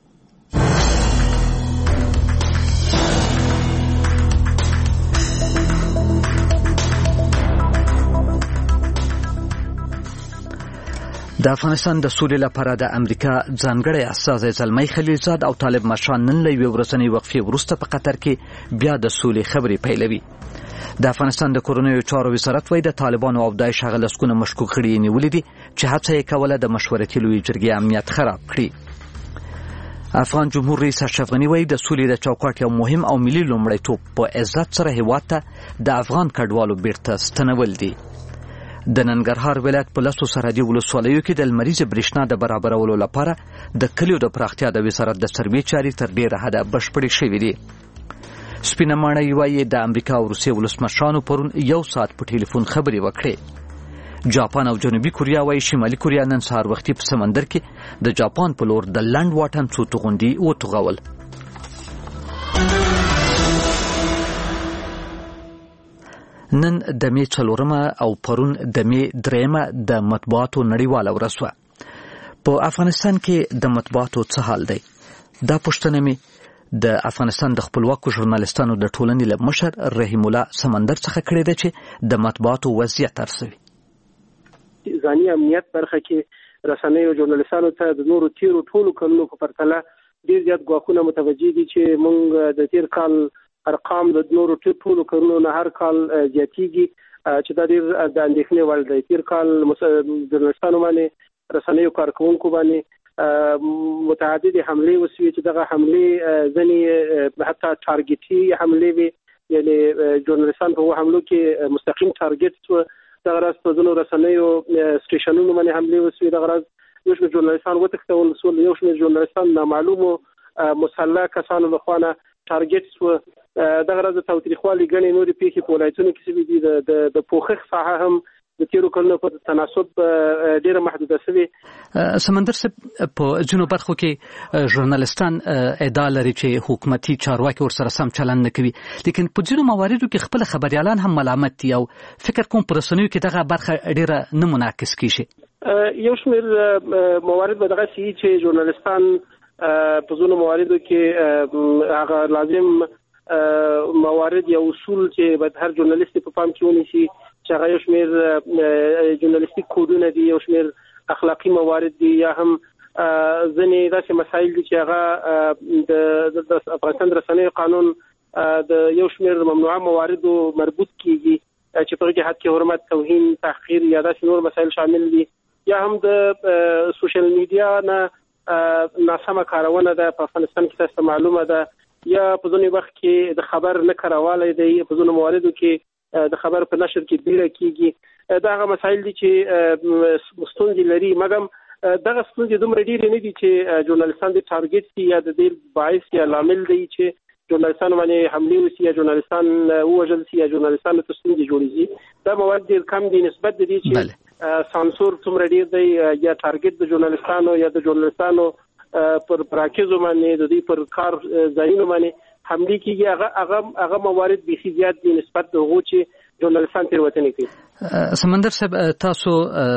د افغانستان د سولې لپاره د امریکا ځانګړی استازی زلمی خلیلزاد او طالب مشران نن له یوې ورځنۍ وقفې وروسته په قطر کې بیا د سولې خبرې پیلوي. د افغانستان د کورنیو چارو وزارت وايي د طالبانو او داعش هغه لسګونه مشکوک غړي نیولي دي چې هڅه یې کوله د مشورتي لوی جرګې امنیت خراب کړي. افغان جمهور رئیس اشرف غني وايي د سولې د چوکاټ یو مهم او ملي لومړیتوب په عزت سره هیواد ته د افغان کډوالو بیرته ستنول دي. د ننګرهار ولایت په لسو سرحدي ولسوالیو کې د لمریزې برېښنا د برابرولو لپاره د کلیو د پراختیا د وزارت د سروې چارې تر ډېره حده بشپړې شوې دي. سپینه ماڼۍ وايي د امریکا او روسیې ولسمشرانو پرون 1 ساعت په ټلیفون خبرې وکړې. جاپان او جنوبي کوریا وايي شمالي کوریا نن سهار وختي په سمندر کې د جاپان په لور د لنډ واټن څو توغندي وتوغول. نن د می 4 او پرون د می 3 د مطبوعاتو نړیواله ورځ وه. په افغانستان کې د مطبوعاتو څه حال دی؟ دا پوښتنه می د افغانستان د خپلواکو ژورنالستانو د ټولنې له مشر رحیم الله سمندر څخه کړې ده چې د مطبوعاتو وضعیت ارزوي. ځاني امنیت برخه کې رسنۍ او ژورنالستانو ته د نورو تیرو ټولو کلونو په پرتله ډېر زیات ګواښونه متوجه دي چې موږ د تیر کال ارقام د نورو ټولو کلونو نه هر کال زیاتېږي چې دا ډېر د اندېښنې وړ دی. تیر کال ژورنالستانو باندې رسنیو کارکوونکو باندې متعددې حملې وسوې چې دغه حملې ځینې حتی ټارګېټي حملې وې، یعنې ژورنالستان په حملو کې مستقیم ټارګېټ شو. دغه راز په ځینو رسنیو سټیشنونو باندې حملې وسوې. دغه راز یو شمېر ژورنالستان وتښتول شول، یو شمېر ژورنالستان نامعلومو مسلح کسانو لخوا نه ټارګېټ شو. دغه راز د تاوتریخوالي ګڼې نورې پیښې په ولایتونو کې شوي دي. د پوښښ ساحه هم د تیرو کلونو په تناسب ډېره محدوده شوې. سمندر صاحب په ځینو برخو کې ژورنالستان ادعا لري چې حکومتي چارواکي ورسره سم چلند نه کوي، لیکن په ځینو مواردو کې خپل خبريالان هم ملامت دي او فکر کوم پر رسنیو کې دغه برخه ډېره نه منعکس کیږي. یو شمېر موارد به دغه شي چې ژورنالستان په ځینو مواردو کې هغه لازم موارد یا اصول چې باید هر ژورنالیست په پام کې ونیسي چې هغه یو شمېر ژورنالیستیک کودونه دي، یو شمېر اخلاقي موارد دي، یا هم ځینې داسې مسایل دي چې هغه د افغانستان رسنیو قانون د یو شمېر ممنوعه مواردو مربوط کیږي چې په هغه کې حرمت، توهین، تحقیر یا داسې نور مسایل شامل دي. یا هم د سوشل میډیا نه ناسمه کارونه ده په افغانستان کې، تاسو معلومه ده، یا په ځینې وخت کې د خبر نه کاروالی دی، په ځینو مواردو کې د خبر په نشر کې بیره کیږي. دا هغه مسایل دي چې ستونزې لري، مګر دغه ستونزې دومره ډېرې نه دي چې ژورنالستان د ټارګېټ شي یا د دې باعث یا لامل دی چې ژورنالستان باندې حملې وشي یا ژورنالستان ووژل شي یا ژورنالستانو ته ستونزې جوړې شي. دا موارد ډېر کم دي نسبت د دې چې سانسور څومره ډېر دی یا ټارګېټ د ژورنالستانو یا د ژورنالستانو پر پراکیزو باندې د دې پر کار ځایونو باندې حملې کیږي. هغه موارد بیخي زیات دي نسبت د هغو چې ژورنالستان تېروتنې کوي. سمندر صاحب تاسو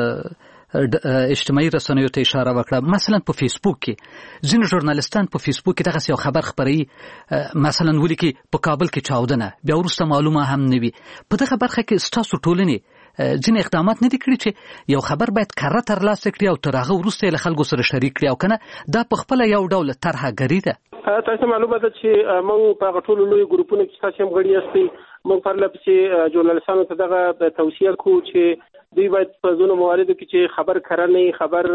اجتماعي رسنیو ته اشاره وکړه. مثلا په فیسبوک کې ځینې ژورنالستان په فیسبوک کې دغه یو خبر خپروي، مثلا ولیکي په کابل کې چاودنه، بیا وروسته معلومه هم نه وي. په دغه برخه کې ستاسو ټولنې ځینې اقدامات نه دي کړي چې یو خبر باید کره ترلاسه کړي او تر هغه وروسته له خلکو سره شریک کړي، او کنه دا په خپله یو ډول ترهګري ده؟ تاسو معلومه ده چې موږ په هغه ټولو لویو ګروپونو کې تاسو هم غړي یاستئ. موږ پرله پسې ژورنالستانو ته دغه توصیه کوو چې دوی باید په ځینو مواردو کې چې خبر کره نه وي، خبر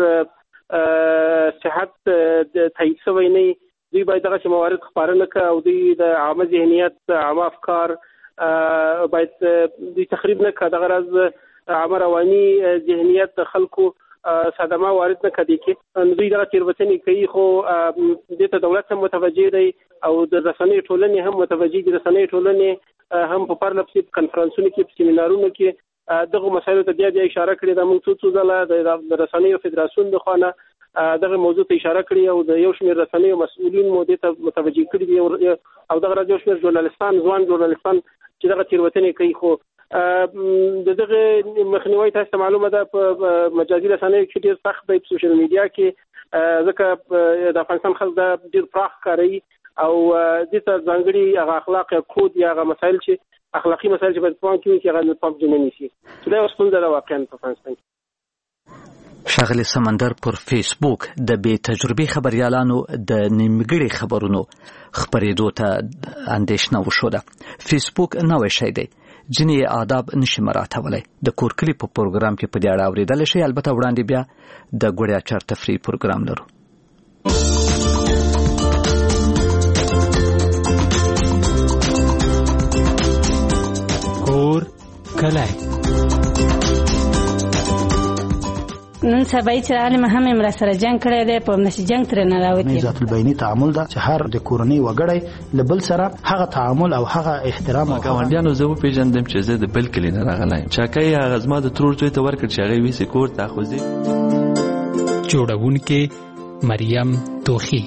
صحت تایید شوی نه وي، دوی باید دغه موارد خپاره نه کړي او دوی د عامه ذهنیت، عامه افکار باید دوی تخریب نه کړي. دغه راز عامه رواني ذهنیت د خلکو صدمه وارد نه کړي کې دوی دا تیروتنې کوي خو د دولت هم متوجه دی او د رسنۍ ټولنې هم متوجه دي. رسنۍ ټولنې هم په پرلپسې کنفرانسونو کې په سیمینارونو کې دغه مسایلو ته بیا اشاره کړې ده. موږ څو ځله د رسنیو فدراسیون د خوانه دغه موضوع ته اشاره کړې او د یو شمېر رسنیو مسؤلین مو دې ته متوجه کړي دي او دغه یو شمېر ژورنالستان ځوان ژورنالستان چې دغه تیروتنې کوي خو دغه مخنیوي تاسو معلومه ده په مجازي رسنیو کې ډېر سخت دی په سوشل میډیا کې ځکه د افغانستان خلک دا ډېر پراخ کاروي او د ته ځانګړي هغه اخلاق یا کود یا هغه مسایل چې اخلاقی مسایل چې په پام کې هغه په پام کې نه نیسي. دا اوس څنګه دا واقعا په افغانستان کې ښاغلی سمندر پر فیسبوک د بې تجربې خبريالانو د نیمګړي خبرونو خبرېدو ته اندېښنه وشوده. فیسبوک نوې شی دی، ځینې آداب نشي مراعاتولی. د کورکلي په پروګرام کې په دې اړه اورېدلی شئ. البته وړاندې بیا د ګوړیا چار تفریح پروګرام لرو. کور کلی نن سبا چې عالم هم امر سره جنگ کړی دی په نشي جنگ تر نه راوتی. ذات البینی تعامل دا چې هر د کورنۍ وګړي لبل سره هغه تعامل او هغه احترام او ګاونډیانو زه پیژندم چې زه د بل کلی نه راغلایم. چاکای هغه زما د ترور ځای ته ورکړ چې هغه ویسي کور ته خوځي. جوړونکې مریم توخی.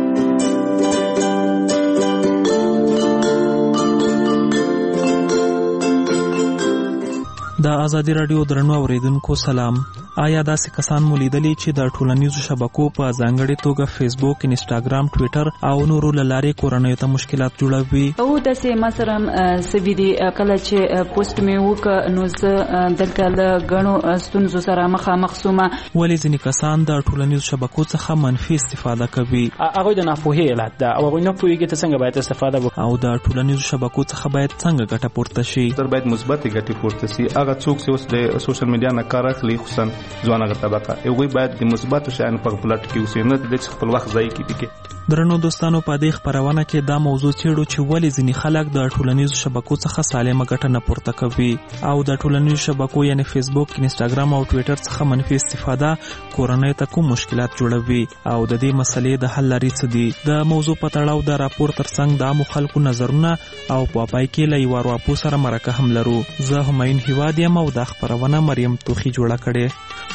د ازادي رادیو درنو اوریدونکو سلام. آیا داسې کسان مو لیدلی چې د ټولنیزو شبکو په ځانګړې توګه فیسبوک، انسټاګرام، ټویټر او نورو له لارې کورنیو ته مشکلات جوړوي؟ او داسې مثلا سوي دي کله چې پوسټ مې وکړ نو زه دلته له غنو ستونزو سره مخامخ سوم. ولې ځینې کسان د ټولنیزو شبکو څخه منفي استفاده کوي؟ هغه د ناپوهۍ علت ده او هغه نه پوهیږي ته څنګه باید استفاده وکړي. او د ټولنیزو شبکو څخه باید څنګه ګټه پورته شي؟ تر باید مثبت ګټه پورته شي. هغه څوک چې اوس د سوشل میډیا نه کار اخلي خصوصا ځوانه طبقه یوه باید د مثبت شیانو په پلاټ کې اوسې نه د خپل وخت ځای کې. درنو دوستانو په دې خبرونه کې دا موضوع څېړو چې ولې ځینې خلک د ټولنیزو شبکو څخه سالمه ګټه نه پورته کوي او د ټولنیزو شبکو یعنی فیسبوک، انسټاګرام او ټویټر څخه منفي استفاده کورنۍ ته کوم مشکلات جوړوي او د دې مسلې د حل لارې څه دي. د موضوع په تړاو د راپور ترڅنګ د عامو خلکو نظرونه او په پای کې له یو راپور سره مرکه هم لرو. زه همایون هیواد یم او دا خبرونه مریم توخی جوړه کړې.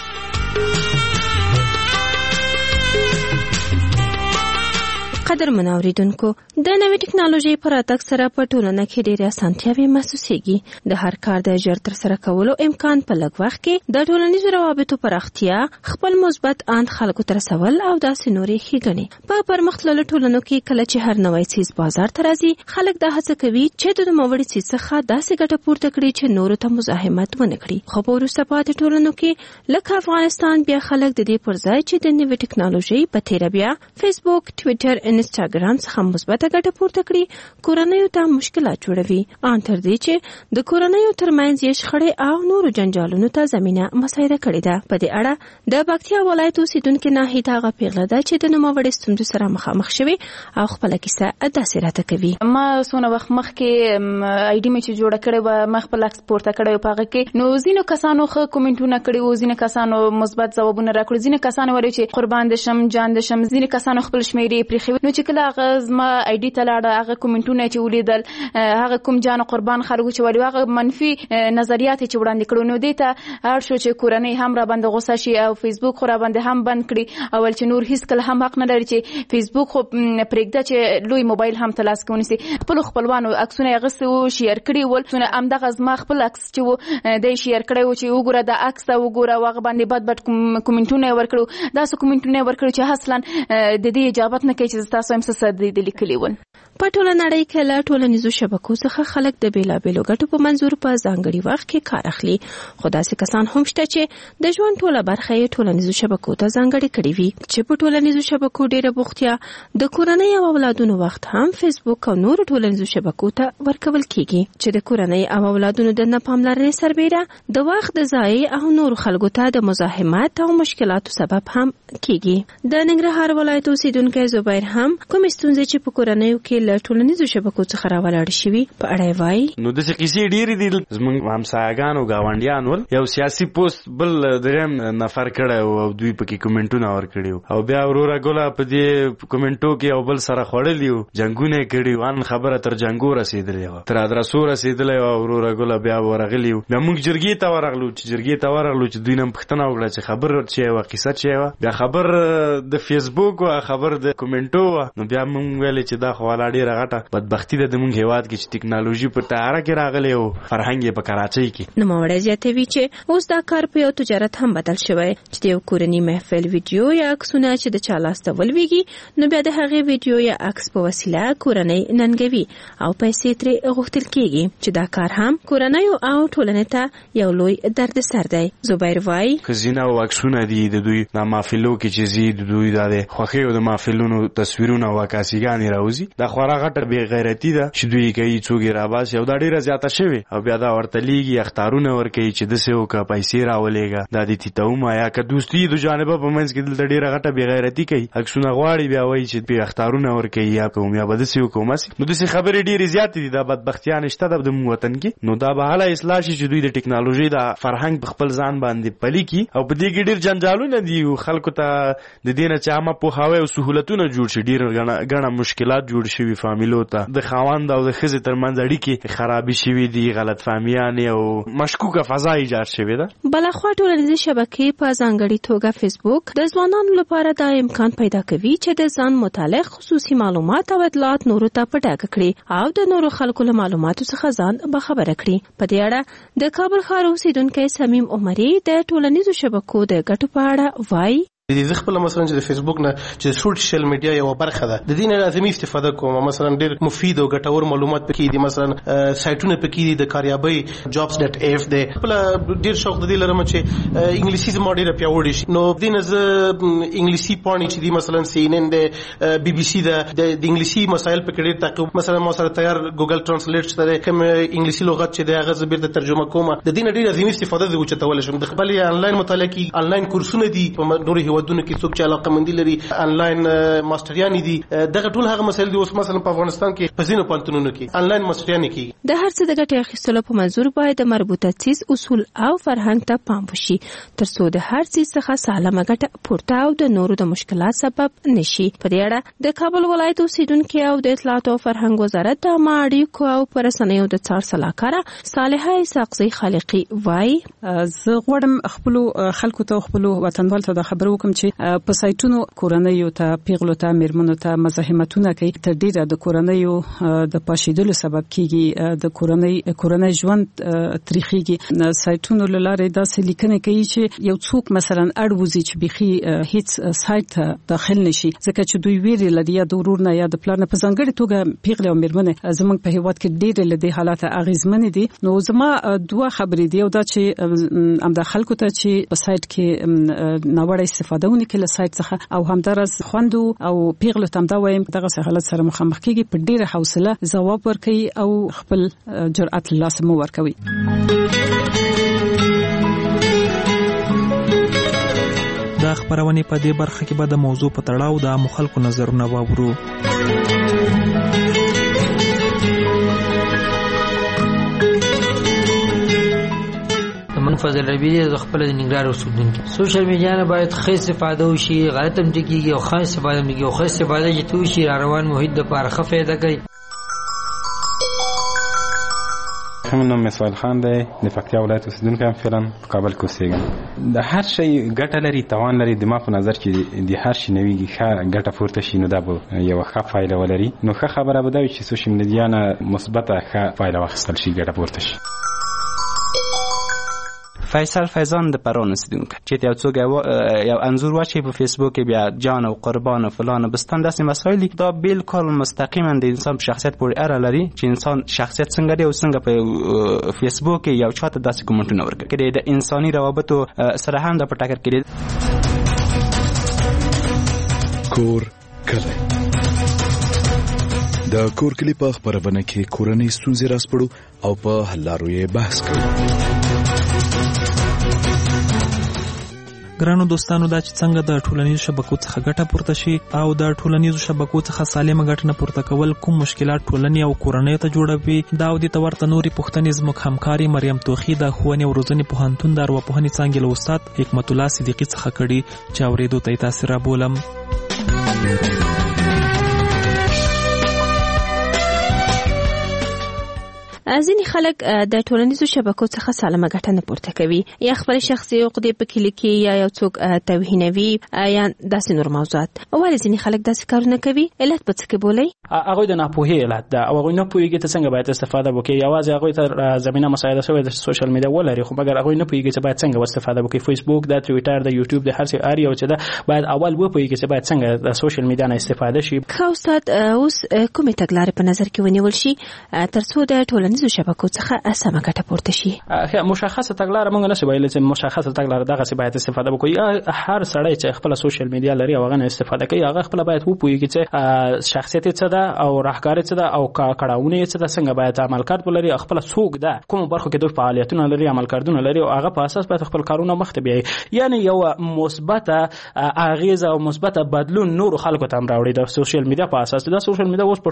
قدر منوریدونکو د نوې ټکنالوژي پر راتګ سره په ټولنه کې ډېرې اسانتیاوې محسوسېږي. د هر کار د ژر تر سره کولو امکان په لږ وخت کې د ټولنیزو روابطو پراختیا، خپل مثبت اند خلکو ته رسول او داسې نورې ښېګڼې. په پرمختللو ټولنو کې کله چې هر نوی څیز بازار ته راځي خلک دا هڅه کوي چې د نوموړي څیز څخه داسې ګټه پورته کړي چې نورو ته مزاحمت ونه کړي. خو په وروسته پاتې ټولنو کې لکه افغانستان بیا خلک د دې پر ځای چې د نوې ټکنالوژي په تیره بیا فیسبوک، ټویټر، انسټاګرام څخه مثبته ګټه پورته کړي کورنیو ته مشکلات جوړوي. ان تر دې چې د کورنیو ترمنځ یې شخړې او نورو جنجالونو ته زمينه مساعده کړې ده. په دې اړه د باکتیا ولایت اوسیدونکو ناهید هغه پیغله ده چې د نوموړي ستونزو سره مخامخ شوی او خپل کیسه داسې راته کوي. ما سونه وخت مخکې آی ډي مې چې جوړه کړې و ما خپل اکسپورت کړې په هغه کې نو ځینو کسانو خو کومنټونه کړي او ځینو کسانو مثبت ځوابونه راکړي، ځینو کسانو وایي چې قربان دي شم جان دي شم، ځینو کسانو خپل شمیرې پرې خو نو چې کله هغه زما آی ډي ته لاړه هغه کومنټونه چې ولیدل هغه کوم جان قربان خلکو چې وایي هغه منفي نظریات چې وړاندې کړو نو دې ته هر شو چې کورنۍ هم را باندې غوسه شي او فیسبوک خو را باندې هم بند کړي او چې نور هیڅ کله هم حق نه لري چې فیسبوک خو پرېږده چې لوی موبایل هم تلاس کونسي. خپل خپلوانو عکسونه غسه او شیر کړي ول څونه امدغه زما خپل عکس چې و د شیر کړي و چې وګوره د عکس او وګوره واغ باندې بد کومنټونه ورکړو دا څه کومنټونه ورکړو چې اصلا د دې اجازه نه کوي چې تاسو هم څه د لیکلي ول. په ټوله نړۍ کې له ټولنیزو شبکو څخه خلک د بیلابیلو ګټو په منظور په ځانګړي وخت کې کار اخلي. خو داسې کسان هم شته چې د ژوند ټوله برخه یې ټولنیزو شبکو ته ځانګړې کړې وي چې په ټولنیزو شبکو ډېره بوختیا د کورنۍ او اولادونو وخت هم فیسبوک او نورو ټولنیزو شبکو ته ورکول کیږي چې د کورنۍ او اولادونو د نه پاملرنې سربېره د وخت د ضایع او نورو خلکو ته د مزاحمت او مشکلاتو سبب هم کیږي. د ننګرهار ولایت اوسیدونکی زبیر هم کوم ستونزې چې په کورنۍ کې له ټولنیزو شبکو څخه راولاړ شوي په اړه وایي. نو د کیسې ډېرې دي. زموږ همسایه‌ګان او گاونډیان ول یو سیاسي پوسټ بل دریم نفر کړی او دوی پکې کومنټونه ورکړي او بیا وروره ګوله په دې کومنټو کې او بل سره خوړلی و جنګونه یې کړي وو. ان خبره تر جنګو رسېدلې وه تر ادرسو رسېدلی وه. وروره ګوله بیا ورغلي وو. بیا موږ جرګې ته ورغلو چې دوی نه پوښتنه وکړه چې خبر چې وه قیصه چې وه. بیا خبر د فیسبوک وه خبر د کومنټو وه. نو بیا موږ ویلې چې دا خو والا ډېره غټه بدبختي ده د موږ هېواد کې چې ټکنالوژي په تیاره کې راغلی او فرهنګ یې په کراچۍ کې. نوموړی زیاتوي چې اوس دا کار په یو تجارت هم بدل شوی چې د یو کورني محفل ویډیو یا عکسونه چې د چا لاس ته ولویږي نو بیا د هغې ویډیو یا عکس په وسیله کورنۍ ننګوي او پیسې ترې غوښتل کېږي چې دا کار هم کورنیو او ټولنې ته یو لوی دردسر دی. زبیر وایي ښځینه او عکسونه دي د دوی د محفلو کې چې ځي د دوی د خوښیو د محفلونو تصویرونه او عکاسیګانې راوځي. دا خورا غټه بې غیرتي ده چې دوی کوي څوک یې راباسي او دا ډېره زیاته شوې او بیا دا ورته لیږي اختارونه ورکوي چې داسې وکړه پیسې راولېږه دا دې ته ومایه که دوستي د جانبه په منځ کې دلته ډېره غټه بې غیرتي کوي عکسونه غواړي بیا وایي چې پې اختارونه ورکوي یا کوم یا به داسې وکړو مسې. نو داسې خبرې ډېرې زیاتې دي. دا بدبختیانې شته ده د موږ وطن کې. نو دا به هله اصلاح شي چې دوی د ټکنالوژۍ د فرهنګ په خپل ځان باندې پلي کړي او په دې کې ډېر جنجالونه دي خلکو ته د دې نه چې عامه پوهاوی او سهولتونه جوړ شي. ډېر ګڼه مشکلات جوړ شوي فامیلو ته د خاوند او د ښځې ترمنځ اړیکې خرابې شوي دي غلط فهمیانې او مشکوکه فضا ایجاد شوې ده. بلخوا ټولنیزې شبکې په ځانګړې توګه فیسبوک د ځوانانو لپاره دا امکان پیدا کوي چې د ځان متعلق خصوصي معلومات او اطلاعات نورو ته په ډاګه کړي او د نورو خلکو له معلوماتو څخه ځان باخبره کړي. په دې اړه د کابل ښار اوسیدونکی صمیم عمري د ټولنیزو شبکو د ګټو په اړه وایي. د خپل مثلا چې د فیسبوک نه چې سوشل میډیا یو برخه ده د دې نه لازمي استفاده کوم. مثلا ډېر مفید او ګټور معلومات پکې دي. مثلا سایټونه پکې دي د کاریابۍ jobs.af ده. خپل ډېر شوق د دې لرم چې انګلیسي زما ډېره پیاوړې شي. نو د نه ز انګلیسي پاڼې چې دي مثلا CNN ده BBC ده د انګلیسي مسایل پکې ډېر تعقیب. مثلا ما سره تیار ګوګل ترانسلیټ شته کوم انګلیسي لغت چې د هغه زبر د ترجمه کومه د دې نه ډېر لازمي استفاده د وچتول شم. د خپل آنلاین مطالعه کې آنلاین کورسونه دي په نورو ودونه کې څوک چې علاقه مندي لري آنلاین ماستریان دي. دغه ټول هغه مسایل دي اوس مثلا په افغانستان کې په ځینو پوهنتونونو کې آنلاین ماستریان کیږي. د هر څه د ګټې اخیستلو په منظور باید د مربوطه څیز اصول او فرهنګ ته پام وشي ترڅو د هر څه څخه سالمه ګټه پورته او د نورو د مشکلات سبب نشي. په دې اړه د کابل ولایت اوسیدونکو او د اطلاعات او فرهنګ وزارت د اړیکو او پرسنیو د څار صلاحکار صالحه اسحاقزی خالقی وایي زه غواړم خپل خلکو ته خپل وطنوال ته د خبرو کوم چې په سایټونو کورنیو ته پیغلو ته میرمنو ته مزاحمتونه کوي. تر ډیره د کورنیو د پاشیدلو سبب کیږي د کورنۍ ژوند تاریخيږي. سایټونو لاره داسې لیکنه کوي چې یو څوک مثلا اړوزي چې بيخي هیڅ سایت داخل نشي ځکه چې دوی ویری لدی یا د ورور نه یا د پلان په ځانګړي توګه پیغله او میرمنه زمونږ په هیواد کې ډېر لدی حالات اغیزمن دي. نو زما دوه خبرې دی او دا چې امدا خلکو ته چې په سایت کې ناوړه استفاده ونه کله سایت څخه او همدارس خوندو او پیغله تم دا وایم دغه حالت سره مخامخ کیږي په ډیره حوصله ځواب ورکړي او خپل جرأت لاسمو ورکوي. دا خبرونه په دې برخه کې به د موضوع په تړاو د مخالکو نظرونه واورو. فضل ربی د خپل د نګران اوسیدونکو سوشل میډیا نه باید ښه استفاده وشي غلط هم ټکیږي او ښه استفاده هم کیږي او ښه استفاده چې تو شي روان محیط د لپاره ښه فایده کوي. نوم اسماعیل خان دی د پکتیا ولایت اوسیدونکی یم فعلا په کابل کې اوسېږم. د هر شی ګټه لري توان لري د ما په نظر چې د هر شي نویږي ښه ګټه پورته شي نو دا به یو ښه فایده ولري. نو ښه خبره به دا وي چې سوشل میډیا نه مثبته ښه فایده واخیستل شي ګټه پورته شي. فیصل فیضان د پرون اوسیدونکی چې یو څوک یو انزور واچي په فیسبوک کې بیا جان او قربان او فلان او بستان داسې مسایل دا بالکل مستقیما د انسان په شخصیت پورې اړه لري چې انسان شخصیت څنګه دی او څنګه په فیسبوک کې یو چاته داسې کومنټونه ورکړي د انساني روابطو سره هم د پټاکر کړي. کور کله د کور کلی په خبرونه کې کورنۍ ستونزې راسپړو او په حل لارو یې بحث کوي. ګرانو دوستانو دا چې څنګه د ټولنیزو شبکو څخه ګټه پورته شي او د ټولنیزو شبکو څخه سالمه ګټه نه پورته کول کوم مشکلات ټولنې او کورنۍ ته جوړوي دا او د تورته نوري پوښتنې زموږ همکاري مریم توخی د ښوونې او روزنې پوهنتون د ارواپوهنې څانګې له استاد حکمت الله صدیقي څخه کړي چې اورېدو ته یې تاسې رابولم. ځینې خلک د ټولنیزو شبکو څخه سالمه ګټه نه پورته کوي یا خپل شخصي عقدې پکې لیکي یا یو څوک توهینوي یا داسې نور موضوعات. ولې ځینې خلک داسې کارونه کوي؟ علت په څه کې بولئ؟ هغه د ناپوهۍ علت ده او هغه نه پوهیږي ته څنګه باید استفاده وکړي. یوازې هغه ته زمينه مساعده شوی د سوشل میډیا ولري خو مګر هغه نه پوهیږي چې باید څنګه استفاده وکړي. فیسبوک د ټویټر د یوټیوب د هر څه اړ یو چې ده باید اول وپوهیږي چې باید څنګه د سوشل میډیا نه استفاده شي. خو استاد اوس کومه تګلارې په نظر کې ونیول شي ترڅو د ټولنیزو شبکو څخه سمه ګټه پورته شي؟ مشخصه تګلارې موږ نشو ویلی چې مشخصه تګلارې دغه څه باید استفاده وکړي. هر سړی چې خپل سوشل میډیا لري او هغه نه استفاده کوي هغه خپل باید وپوهیږي چې شخصیت څه ده او راهکار څه ده او کړهونه څه ده څنګه باید عمل کړ ولري خپل څوک ده کوم برخو کې د فعالیتونو لري عمل کړدونه لري او هغه په اساس باید خپل کارونه مخته بیاي. یعنی یو مثبته اغیزه او مثبته بدلون نور خلکو ته راوړي د سوشل میډیا په اساس. د سوشل میډیا اوس په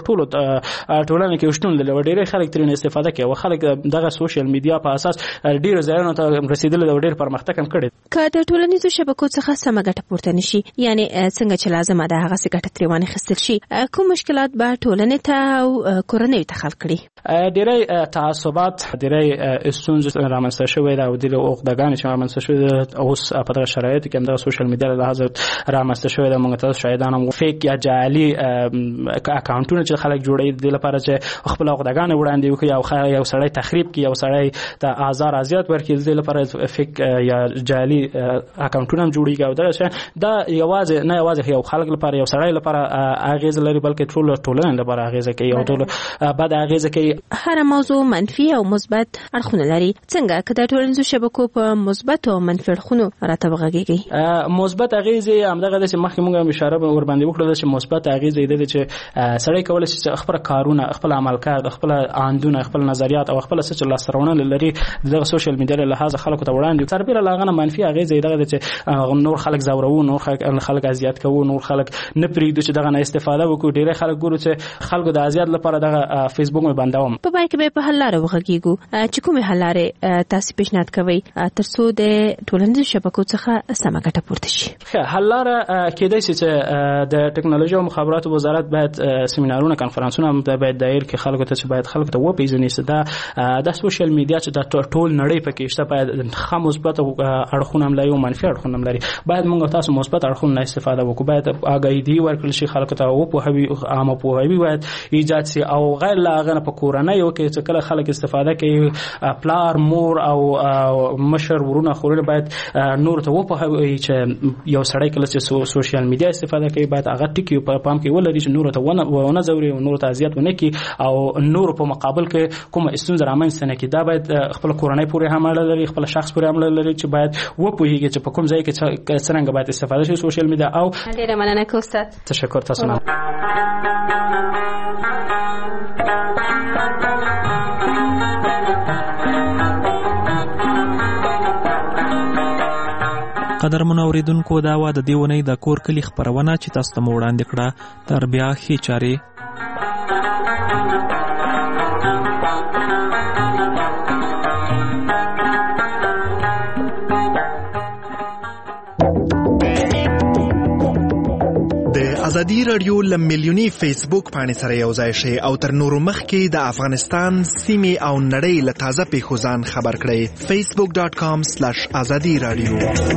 ټولنه کې شتون لري ډېر خلک ترې استفاده کوي او خلک دغه سوشل میډیا په اساس ډېر ځایونو ته رسیدل او ډېر پرمختګ هم کړی. که د ټولنیزو شبکو څخه سمه ګټه پورته نشي یعنی څنګه چې لازم ده هغه څه ګټه ترې وانخیستل شي کوم مشکلات به ټولنې ته او کورنۍ ته خلق کړي؟ ډېری تعصبات ډېری ستونزې رامنځته شوې ده او ډېری عقدهګانې چې رامنځته شوې ده اوس په دغه شرایطو کې هم د سوشل میډیا له لحاظه رامنځته شوې ده. موږ تاسو شاهدان هم فیک یا جعلي اکاونټونه چې خلک جوړوي د لپاره چې خپل عقدهګانې وړاندې وکړي او یو سړی تخریب کړي یو سړی ته آزار اذیت ورکړي د لپاره فیک یا جعلي اکاونټونه هم جوړیږي او دا یوازې نه یوازې یو خلک لپاره یو سړی لپاره اغیز لري بلکې ټولنې لپاره اغیز کوي او ټول بعد اغیز کوي. هر موضوع منفي او مثبت اړخونه لري. څنګه که د ټولنیزو شبکو په مثبت او منفي اړخونو راته وغږیږي؟ مثبت اغیز همدغه د مخکې موږ اشاره ور باندې وکړه چې مثبت اغیز دی چې سړی کولای شي خپل کارونه خپل عمل کار خپل اندونه خپل نظریات او خپل څه لاس روانه لري د سوشل میډیا له لحاظه خلکو ته وړاندې تربیره لاغنه منفي اغیز دی دغه چې نور خلک زورو نور خلک اذیت کوي نور خلک نه پریږدي چې دغه نه استفاده وکړي. ډیره خلک ګورو چې خلکو د اذیت لپاره دغه فیسبوک مې بندوم. په پای کې به په حل لارې وغږیږو چې کومه حل لارې تاسو پیشنهاد کوئ ترڅو د ټولنیزو شبکو څخه سمه ګټه پورته شي؟ حل لاره کېدای شي چې د ټکنالوژي او مخابراتو وزارت باید سیمینارونه کانفرنسونه باید دایر کې خلکو ته چې باید خلکو ته وپیژني چې د سوشل میډیا چې د ټول نړۍ پکې شته باید خام مثبت اړخونه هم لري او منفي اړخونه هم لري. باید موږ تاسو مثبت اړخونه استفاده وکړو. باید آگاهی ورکړل شي خلکو ته او په هوی عامه پوهاوی باید ایجاد شي او غیر لاغنه په کورنۍ او کې چې کله خلک استفاده کوي پلار مور او مشر ورونه خورونه باید نور ته وپوهوي چې یو سړی کله چې سوشل میډیا استفاده کوي باید هغه ټکی په پام کې ولري چې نور ته ونه زوري او نور ته اذیت ونه کوي او نور په مقابل کې کوم استونزه رامنځته نه کړي. دا باید خپل کورنۍ پورې هم اړه لري خپل شخص پورې هم اړه لري چې باید وپوهیږي چې په کوم ځای کې څنګه باید استفاده شي سوشل میډیا. او ډیره مننه استاد. تشکر تاسو نه. قدرمن اوریدونکو دا و د دیونی د کور کلی خبرونه چې تاسو ته وړاندې کړه تر بیا هي چاري ازادي رادیو لمیلیونی فیسبوک باندې سره یو ځای شي او تر نورو مخکې د افغانستان سیمې او نړۍ له تازه پیښو ځان خبر کړئ. facebook.com/azadi radio.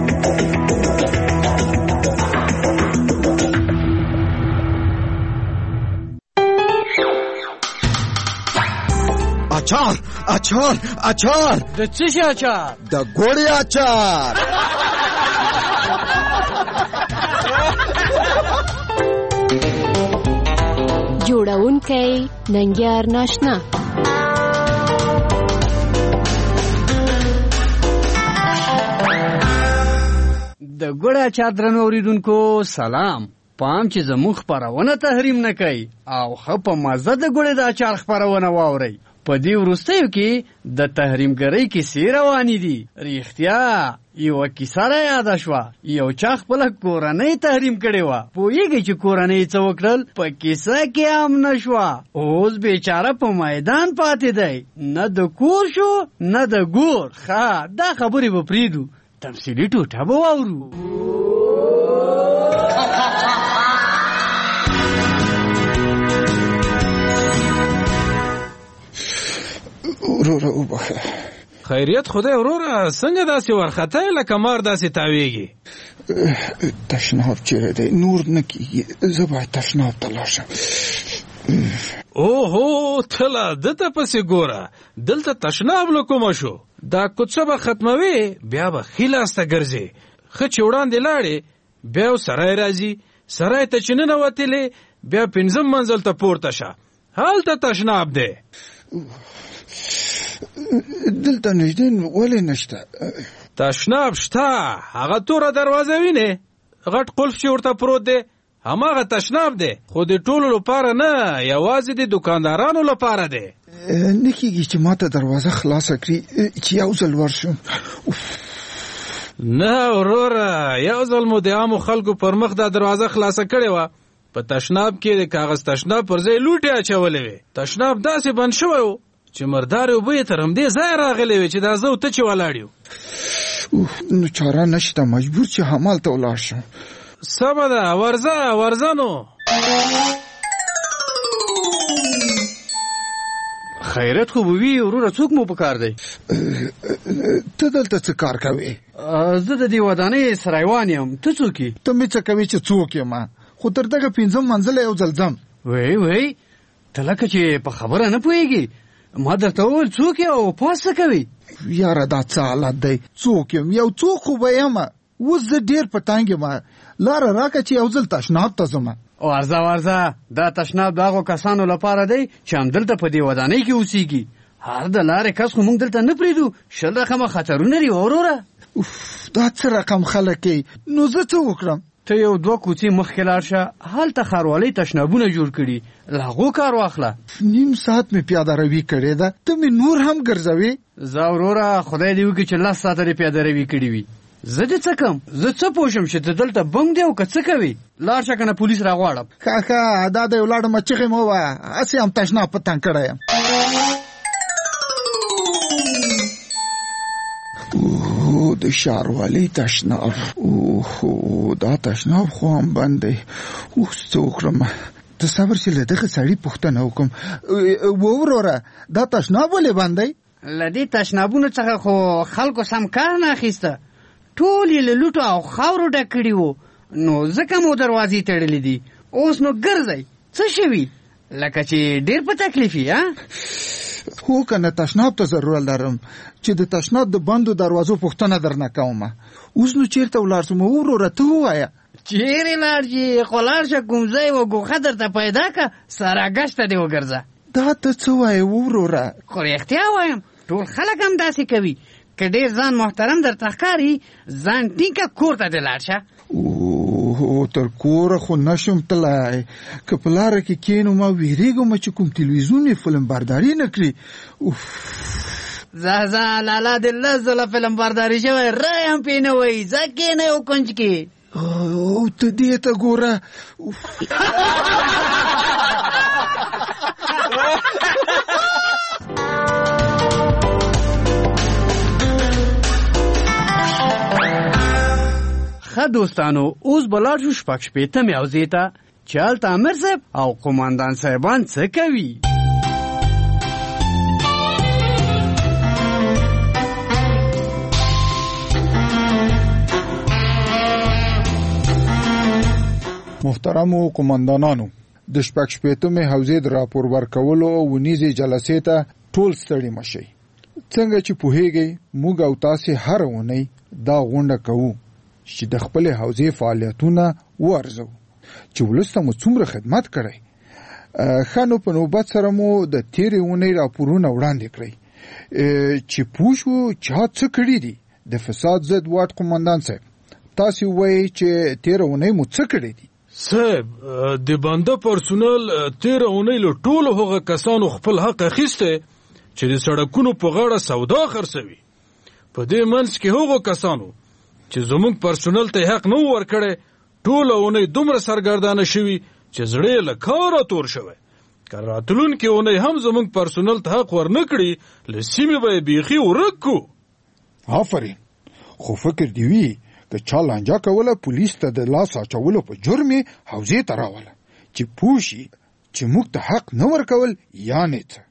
اچار اچار اچار د څه شي اچار؟ د ګوړې اچار. جوړونکی ننګیار ناشنا. د ګوړې اچار درنو اوریدونکو سلام. پام چې زموږ خپرونه تحریم نه کوي او خو په مزه د ګوړې د اچار خپرونه واورئ. په دې وروستیو کې د تحریمګرۍ کیسې روانې دي. ریښتیا یو کیسه را یاد شوه. یو چا خپله کورنۍ تحریم کړې وه. پوهېږئ چې کورنۍ څه وکړل؟ په کیسه کې هم نه شوه. اوس بیچاره په میدان پاتې دی. نه د کور شو نه د ګور. ښه دا خبرې به پرېږدو، تفصیلي ټوټه به واورو. وروره وبخه. خیریت خدای وروره، څنګه داسې ورخته لکه مار داسې تاویږي؟ تشناب چیرې دی؟ نور نه کیږي، زه باید تشناب ته لاړ شم. اوهو ته لا دته پسې ګوره، دلته تشناب له کومه شو؟ دا کوڅه به ختموي بیا به ښي لاس ته ګرځې. ښه چې وړاندې لاړې بیا یو سرای راځي، سرای ته چې ننوتلې بیا 5 منزل ته پورته شه، هلته تشناب دی. دلته نږدې ولې نشته؟ تشناب شته، هغه توره دروازه وینې، غټ قلف چې ورته پروت دی هماغه تشناب دی، خو د ټولو لپاره نه، یوازې د دکاندارانو لپاره دی. نه کېږي چې ما ته دروازه خلاصه کړي چې یو ځل ورشم؟ نه وروره، یو ځل مو د عامو خلکو پر مخ دا دروازه خلاصه کړې وه. په تشناب کې د کاغذ تشناب پر ځای لوټې اچولې وې. تشناب داسې بند شوی و چې مردارې اوبه یې تر همدې ځایه راغلې وې چې دا زه او ته چې ولاړ یو. نو چاره نشته، مجبور چې همالته ولاړ شم. سمه ده، ورځه نو. خیرت خو به وي وروره، څوک مو په کار دی؟ ته دلته څه کار کوې؟ زه د دې ودانۍ سرایوان یم. ته څوک یې؟ ته مې څه کوې چې څوک یم؟ خو تر دغه 5 منزله یو ځل ځم. وی ته لکه چې په خبره نه پوهېږي. ما درته وویل څوک یې او پاس څه کوي؟ یاره دا څه حالت دی؟ څوک یم؟ یو څوک خو به یم. اوس زه ډېر په تنګ یم، لاره راکړه چې یو ځل تشناب ته ځم. ورځه دا تشناب د هغو کسانو لپاره دی چې همدلته په دې ودانۍ کې اوسېږي. هر د لارې کس خو موږ دلته نه پرېږدو، 20 رقمه خطرونه لري. وروره دا څه رقم خلک یې؟ نو زه څه وکړم؟ ته یو 2 کوڅې مخکې لاړ شه، هلته ښاروالۍ تشنابونه جوړ کړي، له هغو کار واخله. 1.5 ساعت مې پیاده روي کړې ده، ته مې نور هم ګرځوې. زه وروره خدای دې وکړي چې 10 ساعته دې پیاده روي کړي وي. زه دې څه کم؟ زه څه پوه شم چې ته دلته بم دی او که څه کوې؟ لاړ شه که نه پولیس راغواړم. ښه دا دی ولاړم، چغې مه وایه، هسې هم تشناب په تنګ کړی یم. د ښاروالۍ تشناب، اوهو دا تشناب خو هم بند دی. اوس څه وکړم؟ ته صبر چې له دغه سړي پوښتنه وکړم. وروره دا تشناب ولې بند دی؟ له دې تشنابونو څخه خو خلکو سم کار نه اخیسته، ټول یې له لوټو او خاورو ډک کړي وو، نو ځکه مو دروازې تړلې دي. اوس نو ګرځئ، څه شوي؟ لکه چې ډېر په تکلیف یې؟ هو که نه تشناب ته ضرورت لرم چې د تشناب د بندو دروازو پوښتنه درنه کومه. اوس نو چېرته ولاړ شم؟ وروره ته ووایه. چیرې لاړ شي؟ خو لاړ شه کوم ځای و ګوښه درته پیدا که سره ګشته دې وګرځه. دا ته څه وایې وروره؟ خو رښتیا وایم ټول خلک هم داسې کوي. که ډېر ځان محترم درته ښکاري ځان ټینګه کور ته دې لاړ شه. اوه تر کوره خو نشم تلای، که په لاره کې کښېنم ویرېږم چې کوم تلویزیون یې فلم برداري نه کړي. ځه لالا دې 10 ځله فلم برداري شوی، رای هم پې نه وایي. ځه کښېنه یو کونج کې. او ته دې ته ګوره. ښه دوستانو، اوس به لاړ شو 6 میوزې ته چې هلته امیر صاحب او قماندان صاحبان څه کوي. محترمو قماندانانو، د 6 حوزې د راپور ورکولو او ونیزې جلسې ته ټول ستړي مشئ. څنګه چې پوهیږئ موږ او تاسې هر اونۍ دا غونډه کوو چې د خپل حوزې فعالیتونه وارزو چې ولسته مو څومره خدمت کړی. خانو په نوبت سره مو د تیرې اونۍ راپورونه وړاندې کړئ چې پوه شو چا څه کړي دي. د فساد ضد واټ قماندان صاحب، تاسې وایئ چې تیره اونۍ مو څه کړي دي؟ صاحب د بنده پرسونل تیره اونۍ له ټولو هغه کسانو خپل حق اخیستی چې د سړکونو په غاړه سودا خرڅوي. په دې منځ کې هغو کسانو چې زموږ پرسونل ته حق نه ورکړي ټوله اونۍ دومره سرګردانه شوي چې زړه له کاره تور شوی که راتلونکې اونۍ هم زموږ پرسونل ته حق ورنه کړي له سیمې به یې بیخي ورک کړو. آفرین. خو فکر دی وي که چا لانجه کوله پولیس ته د لاس اچولو په جرم یې حوزې ته راوله چې پوه شي چې موږ ته حق نه ورکول یعنې څه.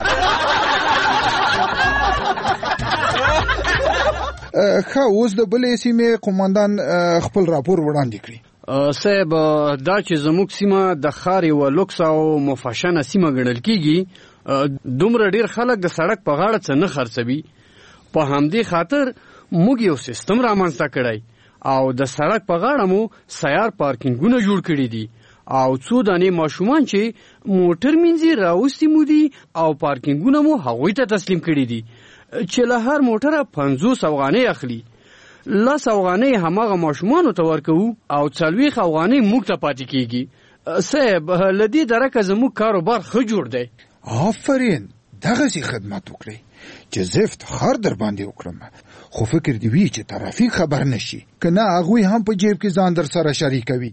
ښه اوس د بلې سیمې قومندان خپل راپور وړاندې کړي. صاحب دا چې زموږ سیمه د ښار یوه لوکس او مفشنه سیمه ګڼل کېږي دومره ډېر خلک د سړک په غاړه څه نه خرڅوي. په همدې خاطر موږ یو سیستم رامنځته کړی او د سړک په غاړه مو سیار پارکینګونه جوړ کړي دي او څو دانې ماشومان چې موټر مینځي راوستي مو دي او پارکینګونه مو هغوی ته تسلیم کړي دي چې له هر موټره 50 افغانۍ اخلي. 10 افغانۍ هماغه ماشومانو ته ورکوو او 40 افغانۍ موږ ته پاتې کېږي. صاحب له دې درکه زموږ کاروبار ښه جوړ دی. آفرین. دغسې خدمت وکړئ چې زه افتخار در باندې وکړم. خو فکر دی وي چې ترافیک خبر نشي که نه هغوی هم په جیب کې ځان در سره شریکوي.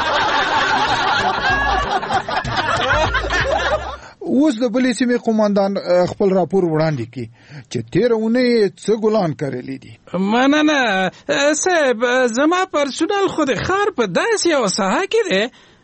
اوس د بلې سیمې قومندان خپل راپور وړاندې کړي چې تېره اونۍ څه ګلان کرلي دي. مننه صاحب. زما پرسونل خو د ښار په داسې یوه ساحه کې دی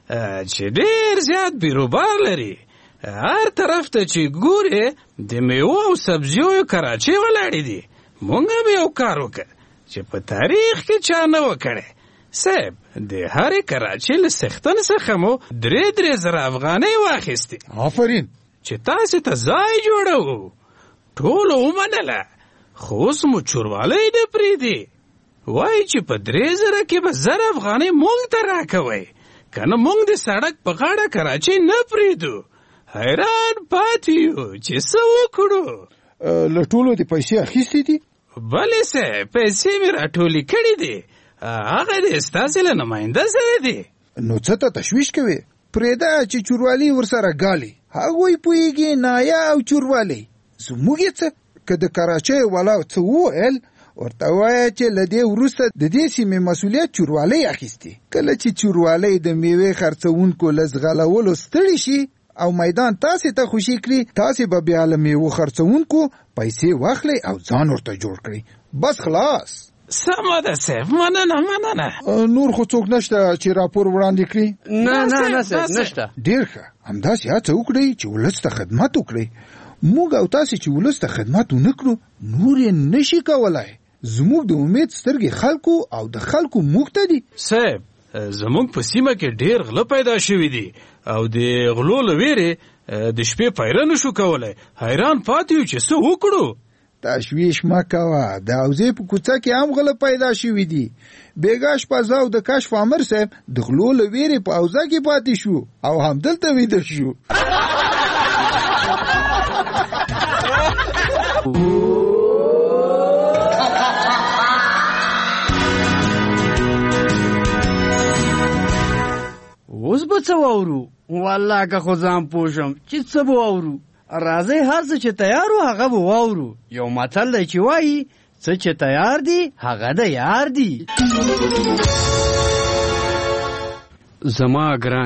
چې ډېر زیات بیروبار لري. هر طرف ته چې ګورې د میوو او سبزیو کراچۍ ولاړې دي. مونږ هم یو کار وکړ چې په تاریخ کې چا نه و کړی. صاحب د هرې کراچۍ له څښتن څخه مو 3,000 افغانۍ واخیستې. آفرین. چې تاسې ته ځای جوړوو. ټولو ومنله خو اوس مو چوروالی نه پرېږدي. وایي چې په 3,000 کې به 1000 افغانۍ مونږ ته راکوئ که نه مونږ د سړک په غاړه کراچۍ نه پرېږدو. حیران پاتې یو چې څه وکړو. له ټولو د پیسې اخیستې دي؟ بلې صاحب پیسې مې راټولې کړې دي. هغه د ستاسې له نماینده سره دی. نو څه ته تشویش کوې؟ پرېږده چې چوروالی ورسره ګالي. هغوی پوهېږي نایا او چوروالی. زموږ یې څه؟ که د کراچۍ والا څه وویل ورته وایه چې له دې وروسته د دې سیمې مسؤلیت چوروالی اخیستي. کله چې چوروالی د میوې خرڅوونکو له ځغلولو ستړي شي او میدان تاسې ته خوشي کړي تاسې به بیا له میوو خرڅوونکو پیسې واخلئ او ځان ورته جوړ کړئ. بس خلاص. سمه ده صاحب. مننه. نور خو څوک نشته چې راپور وړاندې کړي؟ نه صاحب نشته. ډېر ښه. همداسې هڅه وکړئ چې ولس ته خدمت وکړئ. موږ او تاسې چې ولس ته خدمت ونه کړو نور یې نشي کولی. زموږ د امید سترګې خلکو او د خلکو موږ ته دي. صاحب زموږ په سیمه کې ډېر غله پیدا شوي دي او د غلو له ویرې د شپې پیره نشو کولی. حیران پاتې یو چې څه وکړو. تشویش مه کوه. د حوزې په کوڅه کې هم غله پیدا شوي دي. بیګا شپه او د کشف امر صاحب د غلو له ویرې په حوزه کې پاتې شو او همدلته ویده شو. اوس به څه واورو؟ والله که خو ځان پوه شم چې څه به واورو. راځئ هر څه چې تیار و هغه به واورو. یو متل دی چې وایي څه چې تیار دي هغه د یار دي. زما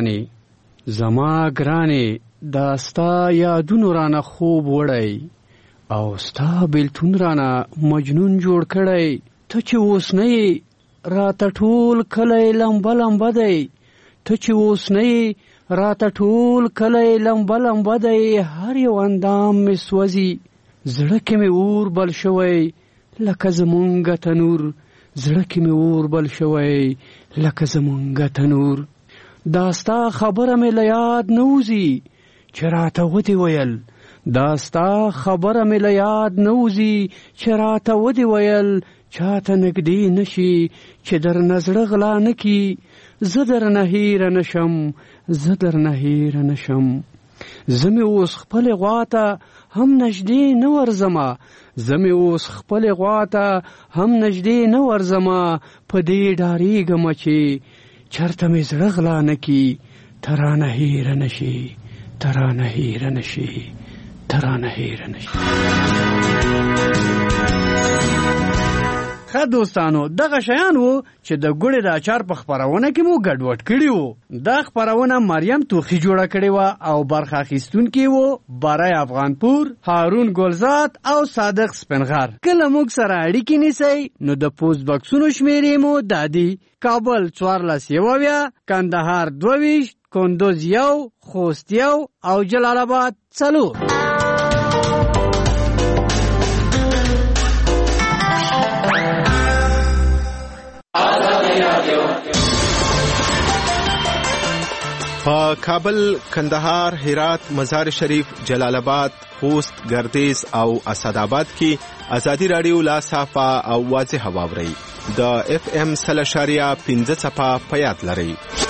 ګرانې دا ستا یادونو رانه خوب وړی او ستا بیلتون رانه مجنون جوړ کړی. ته چې اوس نه یې راته ټول کلی لمبه دی. ته چې اوس نه یې راته ټول کلی لمبه دی. هر یو اندام مې سوځي. زړه کې مې اور بل شوی لکه زمونږ تنور. زړه کې مې اور بل شوی لکه زمونږ تنور. دا ستا خبره مې له یاد نه وځي چې راته ودې ویل. دا ستا خبره مې له یاد نه وځي چې راته ودې ویل. چاته نږدې نشي چې درنه زړه غلا نه کي. زه درنه هیره نشم. زه مې اوس خپلې غواته هم نږدې نه ورځمه. په دې ډارېږمه چې چرته مې زړه غلا نه کي. ترانه هیره نشي. ښه دوستانو دغه شیان وو چې د ګوړې د اچار په خپرونه کې مو ګډوډ کړي وو. دا خپرونه مریم توخی جوړه کړې وه او برخه اخیستونکي وو برای افغانپور، هارون ګلزاد او صادق سپنغر. کله موږ سره اړیکې نیسئ نو د پوسټ بکسونو شمیرې مو دادي: کابل 1411، کندهار 22، کندوز 1، خوست 1 او جلال آباد 4. په کابل، کندهار، هرات، مزار شریف، جلال آباد، خوست، گردیز او اسداباد کې ازادي رادیو لا صافه او واضح واوري. د FM 3.15 په یاد لرئ.